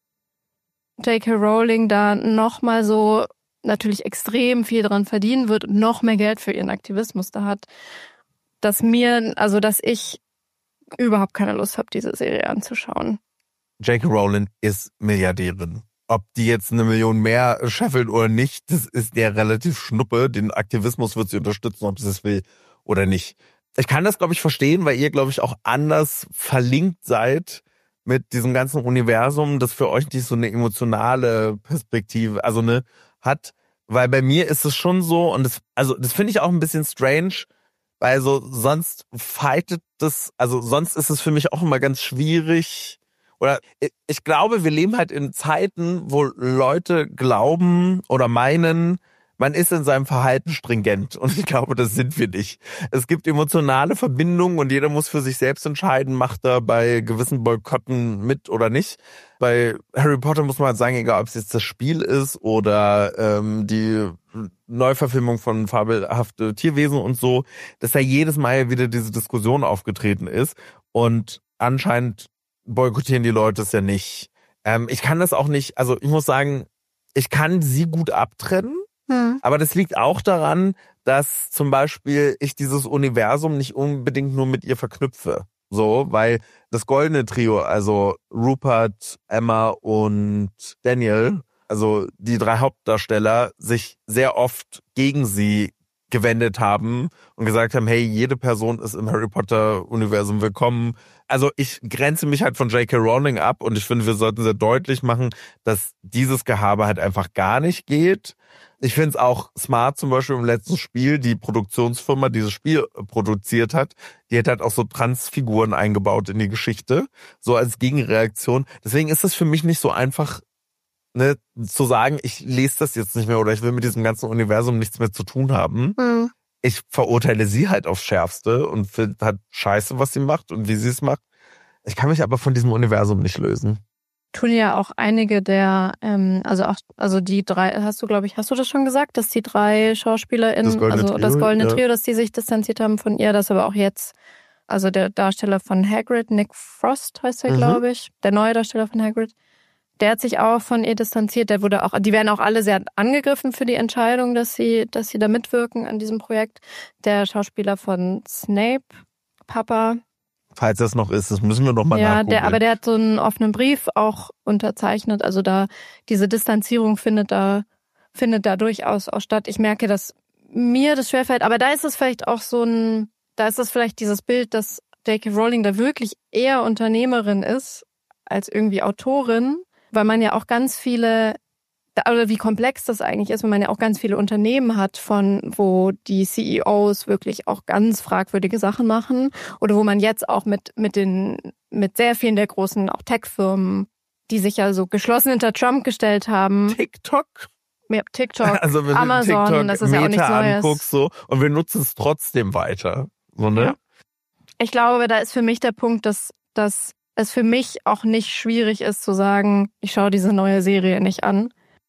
J K Rowling da nochmal so natürlich extrem viel dran verdienen wird und noch mehr Geld für ihren Aktivismus da hat, dass mir, also dass ich überhaupt keine Lust habe, diese Serie anzuschauen. J K Rowling ist Milliardärin. Ob die jetzt eine Million mehr scheffeln oder nicht, das ist der relativ schnuppe. Den Aktivismus wird sie unterstützen, ob sie es will oder nicht. Ich kann das, glaube ich, verstehen, weil ihr, glaube ich, auch anders verlinkt seid mit diesem ganzen Universum, das für euch nicht so eine emotionale Perspektive, also ne, hat. Weil bei mir ist es schon so, und das, also das finde ich auch ein bisschen strange, weil so sonst fightet das, also sonst ist es für mich auch immer ganz schwierig. Oder ich glaube, wir leben halt in Zeiten, wo Leute glauben oder meinen, man ist in seinem Verhalten stringent. Und ich glaube, das sind wir nicht. Es gibt emotionale Verbindungen und jeder muss für sich selbst entscheiden, macht er bei gewissen Boykotten mit oder nicht. Bei Harry Potter muss man halt sagen, egal ob es jetzt das Spiel ist oder ähm, die Neuverfilmung von fabelhafte Tierwesen und so, dass da jedes Mal wieder diese Diskussion aufgetreten ist. Und anscheinend boykottieren die Leute es ja nicht. Ähm, ich kann das auch nicht, also ich muss sagen, ich kann sie gut abtrennen. Hm. Aber das liegt auch daran, dass zum Beispiel ich dieses Universum nicht unbedingt nur mit ihr verknüpfe. So, weil das goldene Trio, also Rupert, Emma und Daniel, also die drei Hauptdarsteller, sich sehr oft gegen sie gewendet haben und gesagt haben, hey, jede Person ist im Harry Potter Universum willkommen. Also ich grenze mich halt von J K Rowling ab und ich finde, wir sollten sehr deutlich machen, dass dieses Gehabe halt einfach gar nicht geht. Ich finde es auch smart, zum Beispiel im letzten Spiel, die Produktionsfirma, die dieses Spiel produziert hat, die hat halt auch so Transfiguren eingebaut in die Geschichte, so als Gegenreaktion. Deswegen ist es für mich nicht so einfach, ne, zu sagen, ich lese das jetzt nicht mehr oder ich will mit diesem ganzen Universum nichts mehr zu tun haben. Mhm. Ich verurteile sie halt aufs Schärfste und finde halt scheiße, was sie macht und wie sie es macht. Ich kann mich aber von diesem Universum nicht lösen. Tun ja auch einige der, ähm, also auch, also die drei, hast du, glaube ich, hast du das schon gesagt, dass die drei SchauspielerInnen, das also Trio, das Goldene Trio, ja. dass die sich distanziert haben von ihr, dass aber auch jetzt, also der Darsteller von Hagrid, Nick Frost heißt er, mhm. glaube ich, der neue Darsteller von Hagrid, der hat sich auch von ihr distanziert. Der wurde auch, die werden auch alle sehr angegriffen für die Entscheidung, dass sie, dass sie da mitwirken an diesem Projekt. Der Schauspieler von Snape, Papa. Falls das noch ist, das müssen wir noch mal ja, nachgucken. Ja, aber der hat so einen offenen Brief auch unterzeichnet. Also da, diese Distanzierung findet da, findet da durchaus auch statt. Ich merke, dass mir das schwerfällt. Aber da ist es vielleicht auch so ein, da ist es vielleicht dieses Bild, dass J K Rowling da wirklich eher Unternehmerin ist, als irgendwie Autorin, weil man ja auch ganz viele, oder wie komplex das eigentlich ist, wenn man ja auch ganz viele Unternehmen hat, von wo die C E Os wirklich auch ganz fragwürdige Sachen machen oder wo man jetzt auch mit mit den mit sehr vielen der großen auch Tech-Firmen, die sich ja so geschlossen hinter Trump gestellt haben. TikTok? Ja, TikTok, also wenn Amazon, TikTok, das ist Meta ja auch nichts Neues. Anguckst, so, und wir nutzen es trotzdem weiter. So, ne? Ja. Ich glaube, da ist für mich der Punkt, dass, dass es für mich auch nicht schwierig ist zu sagen, ich schaue diese neue Serie nicht an.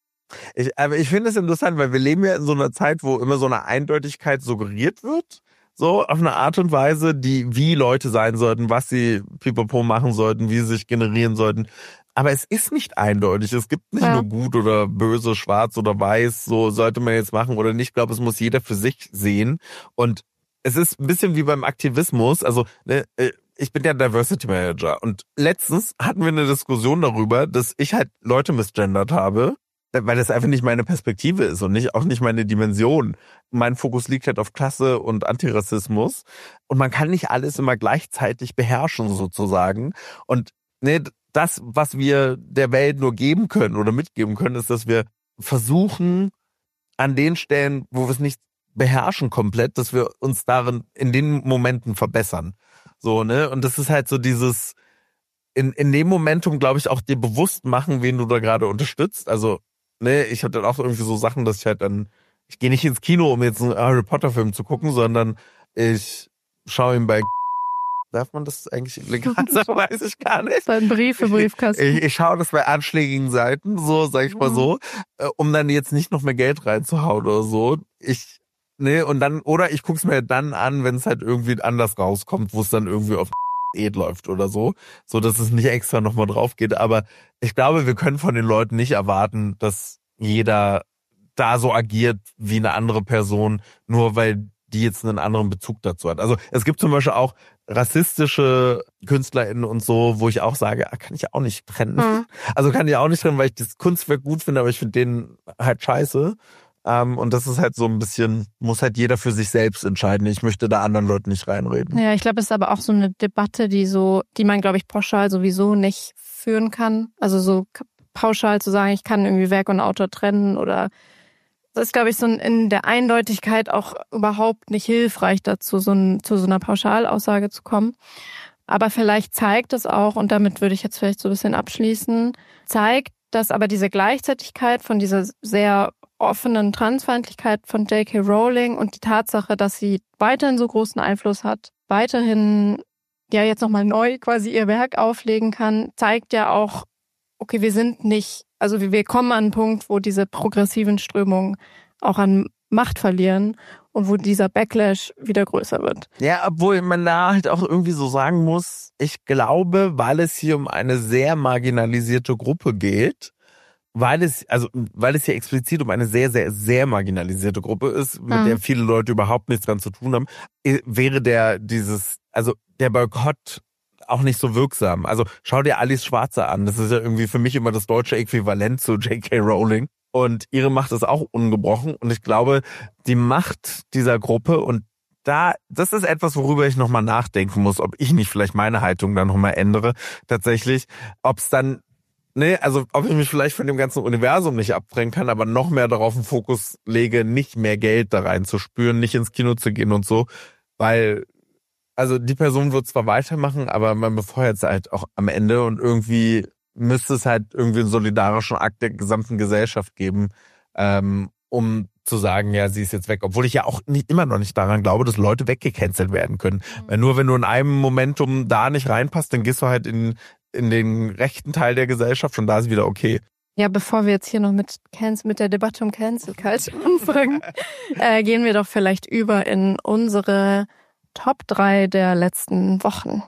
Ich, aber ich finde es interessant, weil wir leben ja in so einer Zeit, wo immer so eine Eindeutigkeit suggeriert wird. So, auf eine Art und Weise, die, wie Leute sein sollten, was sie pipapo machen sollten, wie sie sich generieren sollten. Aber es ist nicht eindeutig. Es gibt nicht ja. nur gut oder böse, schwarz oder weiß, so sollte man jetzt machen oder nicht. Ich glaube, es muss jeder für sich sehen. Und es ist ein bisschen wie beim Aktivismus. Also, ne, ich bin ja Diversity Manager. Und letztens hatten wir eine Diskussion darüber, dass ich halt Leute misgendert habe, weil das einfach nicht meine Perspektive ist und nicht auch nicht meine Dimension. Mein Fokus liegt halt auf Klasse und Antirassismus. Und man kann nicht alles immer gleichzeitig beherrschen, sozusagen. Und ne, das, was wir der Welt nur geben können oder mitgeben können, ist, dass wir versuchen, an den Stellen, wo wir es nicht beherrschen komplett, dass wir uns darin in den Momenten verbessern. So, ne? Und das ist halt so dieses, in, in dem Momentum, glaube ich, auch dir bewusst machen, wen du da gerade unterstützt. Also, ne, ich habe dann auch irgendwie so Sachen, dass ich halt dann, ich gehe nicht ins Kino, um jetzt einen Harry Potter Film zu gucken, sondern ich schaue ihn bei, darf man das eigentlich legal sagen, weiß ich gar nicht. Ein Brief für Briefkasten. Ich, ich schaue das bei anschlägigen Seiten, so, sag ich mal so, um dann jetzt nicht noch mehr Geld reinzuhauen oder so. Ich, ne, und dann, oder ich guck's mir dann an, wenn es halt irgendwie anders rauskommt, wo es dann irgendwie auf Ed läuft oder so, so dass es nicht extra nochmal drauf geht. Aber ich glaube, wir können von den Leuten nicht erwarten, dass jeder da so agiert wie eine andere Person, nur weil die jetzt einen anderen Bezug dazu hat. Also es gibt zum Beispiel auch rassistische KünstlerInnen und so, wo ich auch sage, ah, kann ich auch nicht trennen. Mhm. Also kann ich auch nicht trennen, weil ich das Kunstwerk gut finde, aber ich finde den halt scheiße. Um, und das ist halt so ein bisschen, muss halt jeder für sich selbst entscheiden. Ich möchte da anderen Leuten nicht reinreden. Ja, ich glaube, es ist aber auch so eine Debatte, die so, die man, glaube ich, pauschal sowieso nicht führen kann. Also so pauschal zu sagen, ich kann irgendwie Werk und Autor trennen oder das ist, glaube ich, so in der Eindeutigkeit auch überhaupt nicht hilfreich dazu, so ein, zu so einer Pauschalaussage zu kommen. Aber vielleicht zeigt es auch, und damit würde ich jetzt vielleicht so ein bisschen abschließen, zeigt, dass aber diese Gleichzeitigkeit von dieser sehr offenen Transfeindlichkeit von J K Rowling und die Tatsache, dass sie weiterhin so großen Einfluss hat, weiterhin ja jetzt nochmal neu quasi ihr Werk auflegen kann, zeigt ja auch, okay, wir sind nicht, also wir kommen an einen Punkt, wo diese progressiven Strömungen auch an Macht verlieren und wo dieser Backlash wieder größer wird. Ja, obwohl man da halt auch irgendwie so sagen muss, ich glaube, weil es hier um eine sehr marginalisierte Gruppe geht, weil es, also, weil es hier explizit um eine sehr, sehr, sehr marginalisierte Gruppe ist, mit mhm. der viele Leute überhaupt nichts dran zu tun haben, wäre der, dieses, also, der Boykott auch nicht so wirksam. Also, schau dir Alice Schwarzer an. Das ist ja irgendwie für mich immer das deutsche Äquivalent zu J K Rowling. Und ihre Macht ist auch ungebrochen. Und ich glaube, die Macht dieser Gruppe und da, das ist etwas, worüber ich nochmal nachdenken muss, ob ich nicht vielleicht meine Haltung dann nochmal ändere. Tatsächlich, ob es dann Nee, also ob ich mich vielleicht von dem ganzen Universum nicht abdrängen kann, aber noch mehr darauf einen Fokus lege, nicht mehr Geld da rein zu spüren, nicht ins Kino zu gehen und so, weil, also die Person wird zwar weitermachen, aber man befeuert sie halt auch am Ende und irgendwie müsste es halt irgendwie einen solidarischen Akt der gesamten Gesellschaft geben, ähm, um zu sagen, ja, sie ist jetzt weg, obwohl ich ja auch nicht, immer noch nicht daran glaube, dass Leute weggecancelt werden können. Mhm. Weil nur wenn du in einem Momentum da nicht reinpasst, dann gehst du halt in in den rechten Teil der Gesellschaft und da ist wieder okay. Ja, bevor wir jetzt hier noch mit Cancel, mit der Debatte um Cancel Culture anfangen, äh, gehen wir doch vielleicht über in unsere Top drei der letzten Wochen.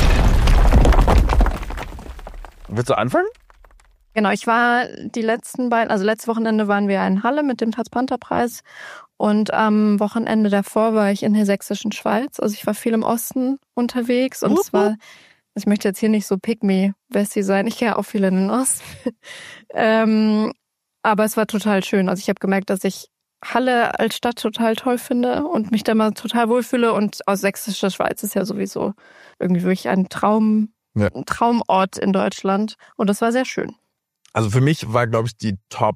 Willst du anfangen? Genau, ich war die letzten beiden, also letztes Wochenende waren wir in Halle mit dem Taz-Panther-Preis und am Wochenende davor war ich in der sächsischen Schweiz. Also ich war viel im Osten unterwegs und es war, ich möchte jetzt hier nicht so Pick-me-Bestie sein, ich gehe auch viel in den Osten. ähm, aber es war total schön. Also ich habe gemerkt, dass ich Halle als Stadt total toll finde und mich da mal total wohlfühle und aus sächsischer Schweiz ist ja sowieso irgendwie wirklich ein Traum, Ja. ein Traumort in Deutschland. Und das war sehr schön. Also für mich war, glaube ich, die Top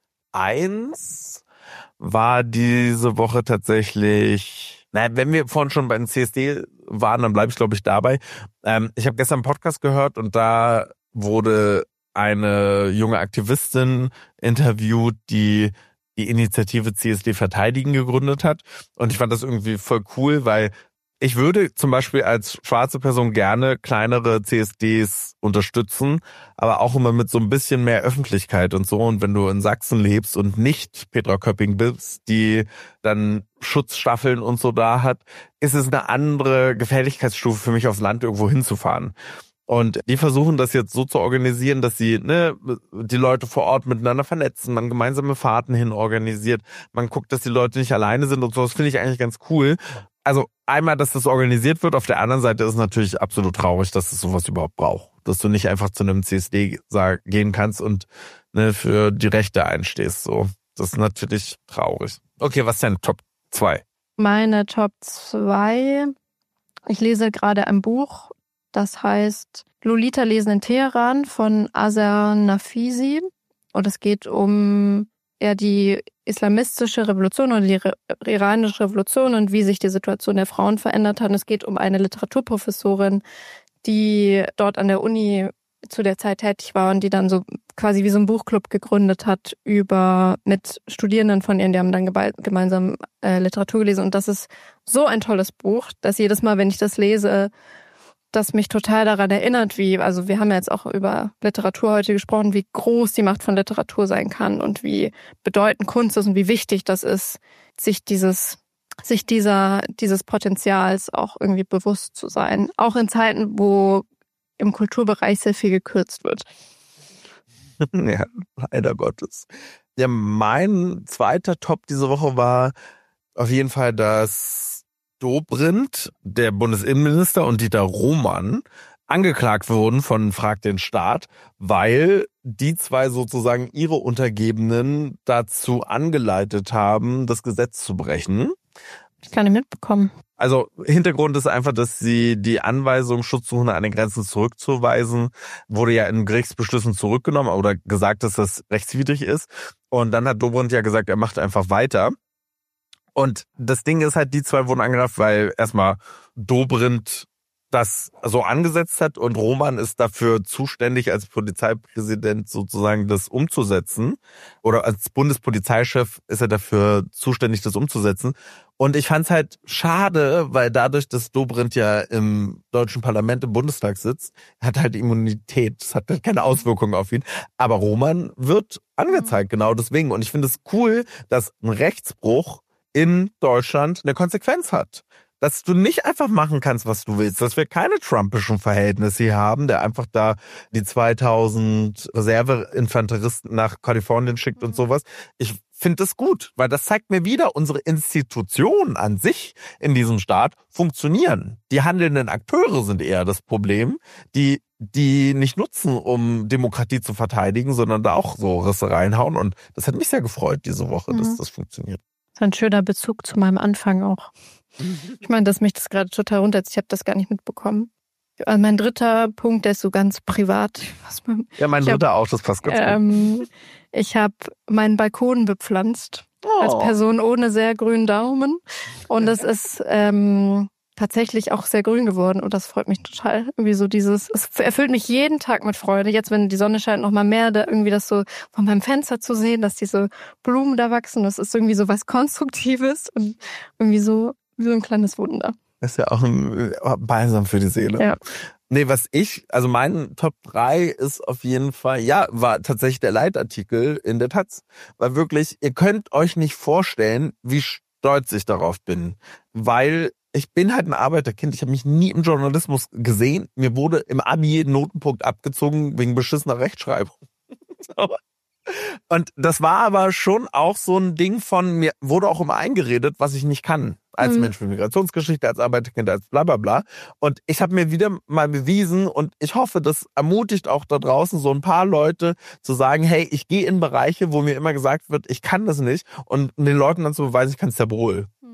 eins war diese Woche tatsächlich, naja, wenn wir vorhin schon bei den C S D waren, dann bleibe ich, glaube ich, dabei. Ähm, ich habe gestern einen Podcast gehört und da wurde eine junge Aktivistin interviewt, die die Initiative C S D Verteidigen gegründet hat. Und ich fand das irgendwie voll cool, weil ich würde zum Beispiel als schwarze Person gerne kleinere C S Ds unterstützen, aber auch immer mit so ein bisschen mehr Öffentlichkeit und so. Und wenn du in Sachsen lebst und nicht Petra Köpping bist, die dann Schutzstaffeln und so da hat, ist es eine andere Gefährlichkeitsstufe für mich, aufs Land irgendwo hinzufahren. Und die versuchen das jetzt so zu organisieren, dass sie ne die Leute vor Ort miteinander vernetzen, man gemeinsame Fahrten hin organisiert, man guckt, dass die Leute nicht alleine sind und so. Das finde ich eigentlich ganz cool. Also einmal, dass das organisiert wird, auf der anderen Seite ist es natürlich absolut traurig, dass es sowas überhaupt braucht. Dass du nicht einfach zu einem C S D sag, gehen kannst und ne, für die Rechte einstehst. So, das ist natürlich traurig. Okay, was ist dein Top zwei? Meine Top zwei, ich lese gerade ein Buch, das heißt Lolita lesen in Teheran von Azar Nafisi. Und es geht um ja die islamistische Revolution oder die Re- iranische Revolution und wie sich die Situation der Frauen verändert hat. Und es geht um eine Literaturprofessorin, die dort an der Uni zu der Zeit tätig war und die dann so quasi wie so ein Buchclub gegründet hat über mit Studierenden von ihr. Die haben dann gebe- gemeinsam äh, Literatur gelesen. Und das ist so ein tolles Buch, dass jedes Mal, wenn ich das lese, das mich total daran erinnert, wie, also wir haben ja jetzt auch über Literatur heute gesprochen, wie groß die Macht von Literatur sein kann und wie bedeutend Kunst ist und wie wichtig das ist, sich dieses, sich dieser, dieses Potenzials auch irgendwie bewusst zu sein. Auch in Zeiten, wo im Kulturbereich sehr viel gekürzt wird. Ja, leider Gottes. Ja, mein zweiter Top diese Woche war auf jeden Fall, dass Dobrindt, der Bundesinnenminister, und Dieter Roman angeklagt wurden von Frag den Staat, weil die zwei sozusagen ihre Untergebenen dazu angeleitet haben, das Gesetz zu brechen. Ich kann nicht mitbekommen. Also Hintergrund ist einfach, dass sie die Anweisung, Schutzsuchende an den Grenzen zurückzuweisen, wurde ja in Gerichtsbeschlüssen zurückgenommen oder gesagt, dass das rechtswidrig ist. Und dann hat Dobrindt ja gesagt, er macht einfach weiter. Und das Ding ist halt, die zwei wurden angegriffen, weil erstmal Dobrindt das so angesetzt hat und Roman ist dafür zuständig, als Polizeipräsident sozusagen das umzusetzen. Oder als Bundespolizeichef ist er dafür zuständig, das umzusetzen. Und ich fand's halt schade, weil dadurch, dass Dobrindt ja im deutschen Parlament im Bundestag sitzt, hat halt Immunität. Das hat halt keine Auswirkungen auf ihn. Aber Roman wird angezeigt, genau deswegen. Und ich finde es cool, dass ein Rechtsbruch in Deutschland eine Konsequenz hat. Dass du nicht einfach machen kannst, was du willst. Dass wir keine trumpischen Verhältnisse hier haben, der einfach da die zweitausend Reserveinfanteristen nach Kalifornien schickt und sowas. Ich finde das gut, weil das zeigt mir wieder, unsere Institutionen an sich in diesem Staat funktionieren. Die handelnden Akteure sind eher das Problem, die die nicht nutzen, um Demokratie zu verteidigen, sondern da auch so Risse reinhauen. Und das hat mich sehr gefreut diese Woche, mhm. dass das funktioniert. Das ist ein schöner Bezug zu meinem Anfang auch. Ich meine, dass mich das gerade total runterzieht. Ich habe das gar nicht mitbekommen. Also mein dritter Punkt, der ist so ganz privat. Was man, ja, mein dritter hab, auch, das passt ganz ähm, gut. Ich habe meinen Balkon bepflanzt. Oh. Als Person ohne sehr grünen Daumen. Und es ist ähm, tatsächlich auch sehr grün geworden. Und das freut mich total. Irgendwie so dieses, es erfüllt mich jeden Tag mit Freude. Jetzt, wenn die Sonne scheint, noch mal mehr, da irgendwie das so von meinem Fenster zu sehen, dass diese Blumen da wachsen. Das ist irgendwie so was Konstruktives und irgendwie so wie so ein kleines Wunder. Das ist ja auch ein Balsam für die Seele. Ja. Nee, was ich, also mein Top drei ist auf jeden Fall, ja, war tatsächlich der Leitartikel in der Taz. Weil wirklich, ihr könnt euch nicht vorstellen, wie stolz ich darauf bin. Weil ich bin halt ein Arbeiterkind, ich habe mich nie im Journalismus gesehen. Mir wurde im Abi ein Notenpunkt abgezogen wegen beschissener Rechtschreibung. Und das war aber schon auch so ein Ding von, mir wurde auch immer eingeredet, was ich nicht kann. Als mhm. Mensch mit Migrationsgeschichte, als Arbeiterkind, als bla bla bla. Und ich habe mir wieder mal bewiesen und ich hoffe, das ermutigt auch da draußen so ein paar Leute zu sagen, hey, ich gehe in Bereiche, wo mir immer gesagt wird, ich kann das nicht. Und den Leuten dann zu beweisen, ich kann es sehr wohl. Mhm.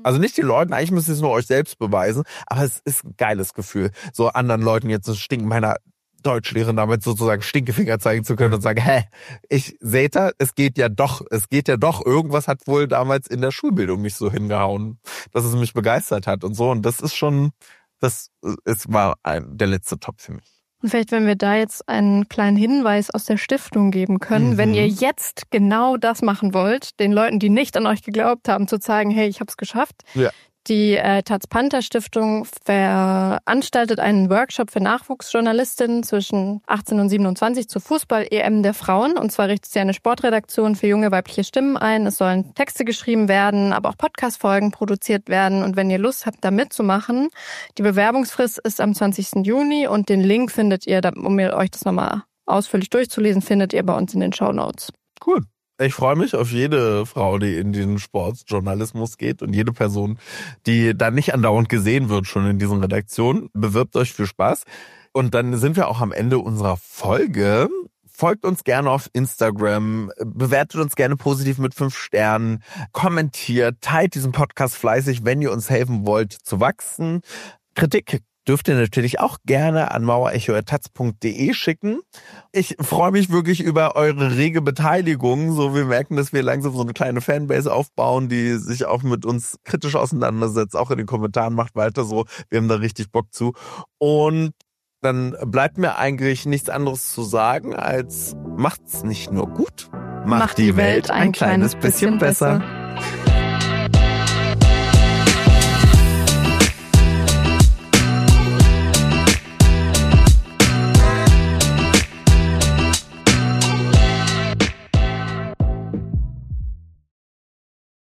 Also nicht die Leuten, eigentlich müsst ihr es nur euch selbst beweisen, aber es ist ein geiles Gefühl, so anderen Leuten jetzt das Stinken meiner Deutschlehrerin damit sozusagen Stinkefinger zeigen zu können und sagen, hä, ich seht ihr, es geht ja doch, es geht ja doch, irgendwas hat wohl damals in der Schulbildung nicht so hingehauen, dass es mich begeistert hat und so. Und das ist schon, das es war ein, der letzte Top für mich. Und vielleicht, wenn wir da jetzt einen kleinen Hinweis aus der Stiftung geben können, mhm. wenn ihr jetzt genau das machen wollt, den Leuten, die nicht an euch geglaubt haben, zu zeigen, hey, ich hab's geschafft. Ja. Die äh, Taz Panther Stiftung veranstaltet einen Workshop für Nachwuchsjournalistinnen zwischen achtzehn und siebenundzwanzig zur Fußball-E M der Frauen. Und zwar richtet sie eine Sportredaktion für junge weibliche Stimmen ein. Es sollen Texte geschrieben werden, aber auch Podcast-Folgen produziert werden. Und wenn ihr Lust habt, da mitzumachen, die Bewerbungsfrist ist am zwanzigsten Juni und den Link findet ihr, um ihr euch das nochmal ausführlich durchzulesen, findet ihr bei uns in den Shownotes. Cool. Ich freue mich auf jede Frau, die in den Sportjournalismus geht und jede Person, die da nicht andauernd gesehen wird schon in diesen Redaktionen. Bewirbt euch für Spaß. Und dann sind wir auch am Ende unserer Folge. Folgt uns gerne auf Instagram, bewertet uns gerne positiv mit fünf Sternen, kommentiert, teilt diesen Podcast fleißig, wenn ihr uns helfen wollt zu wachsen. Kritik dürft ihr natürlich auch gerne an mauerecho at taz punkt de schicken. Ich freue mich wirklich über eure rege Beteiligung. So, wir merken, dass wir langsam so eine kleine Fanbase aufbauen, die sich auch mit uns kritisch auseinandersetzt. Auch in den Kommentaren, macht weiter so. Wir haben da richtig Bock zu. Und dann bleibt mir eigentlich nichts anderes zu sagen, als macht's nicht nur gut, macht, macht die, die Welt ein, ein kleines bisschen besser. besser.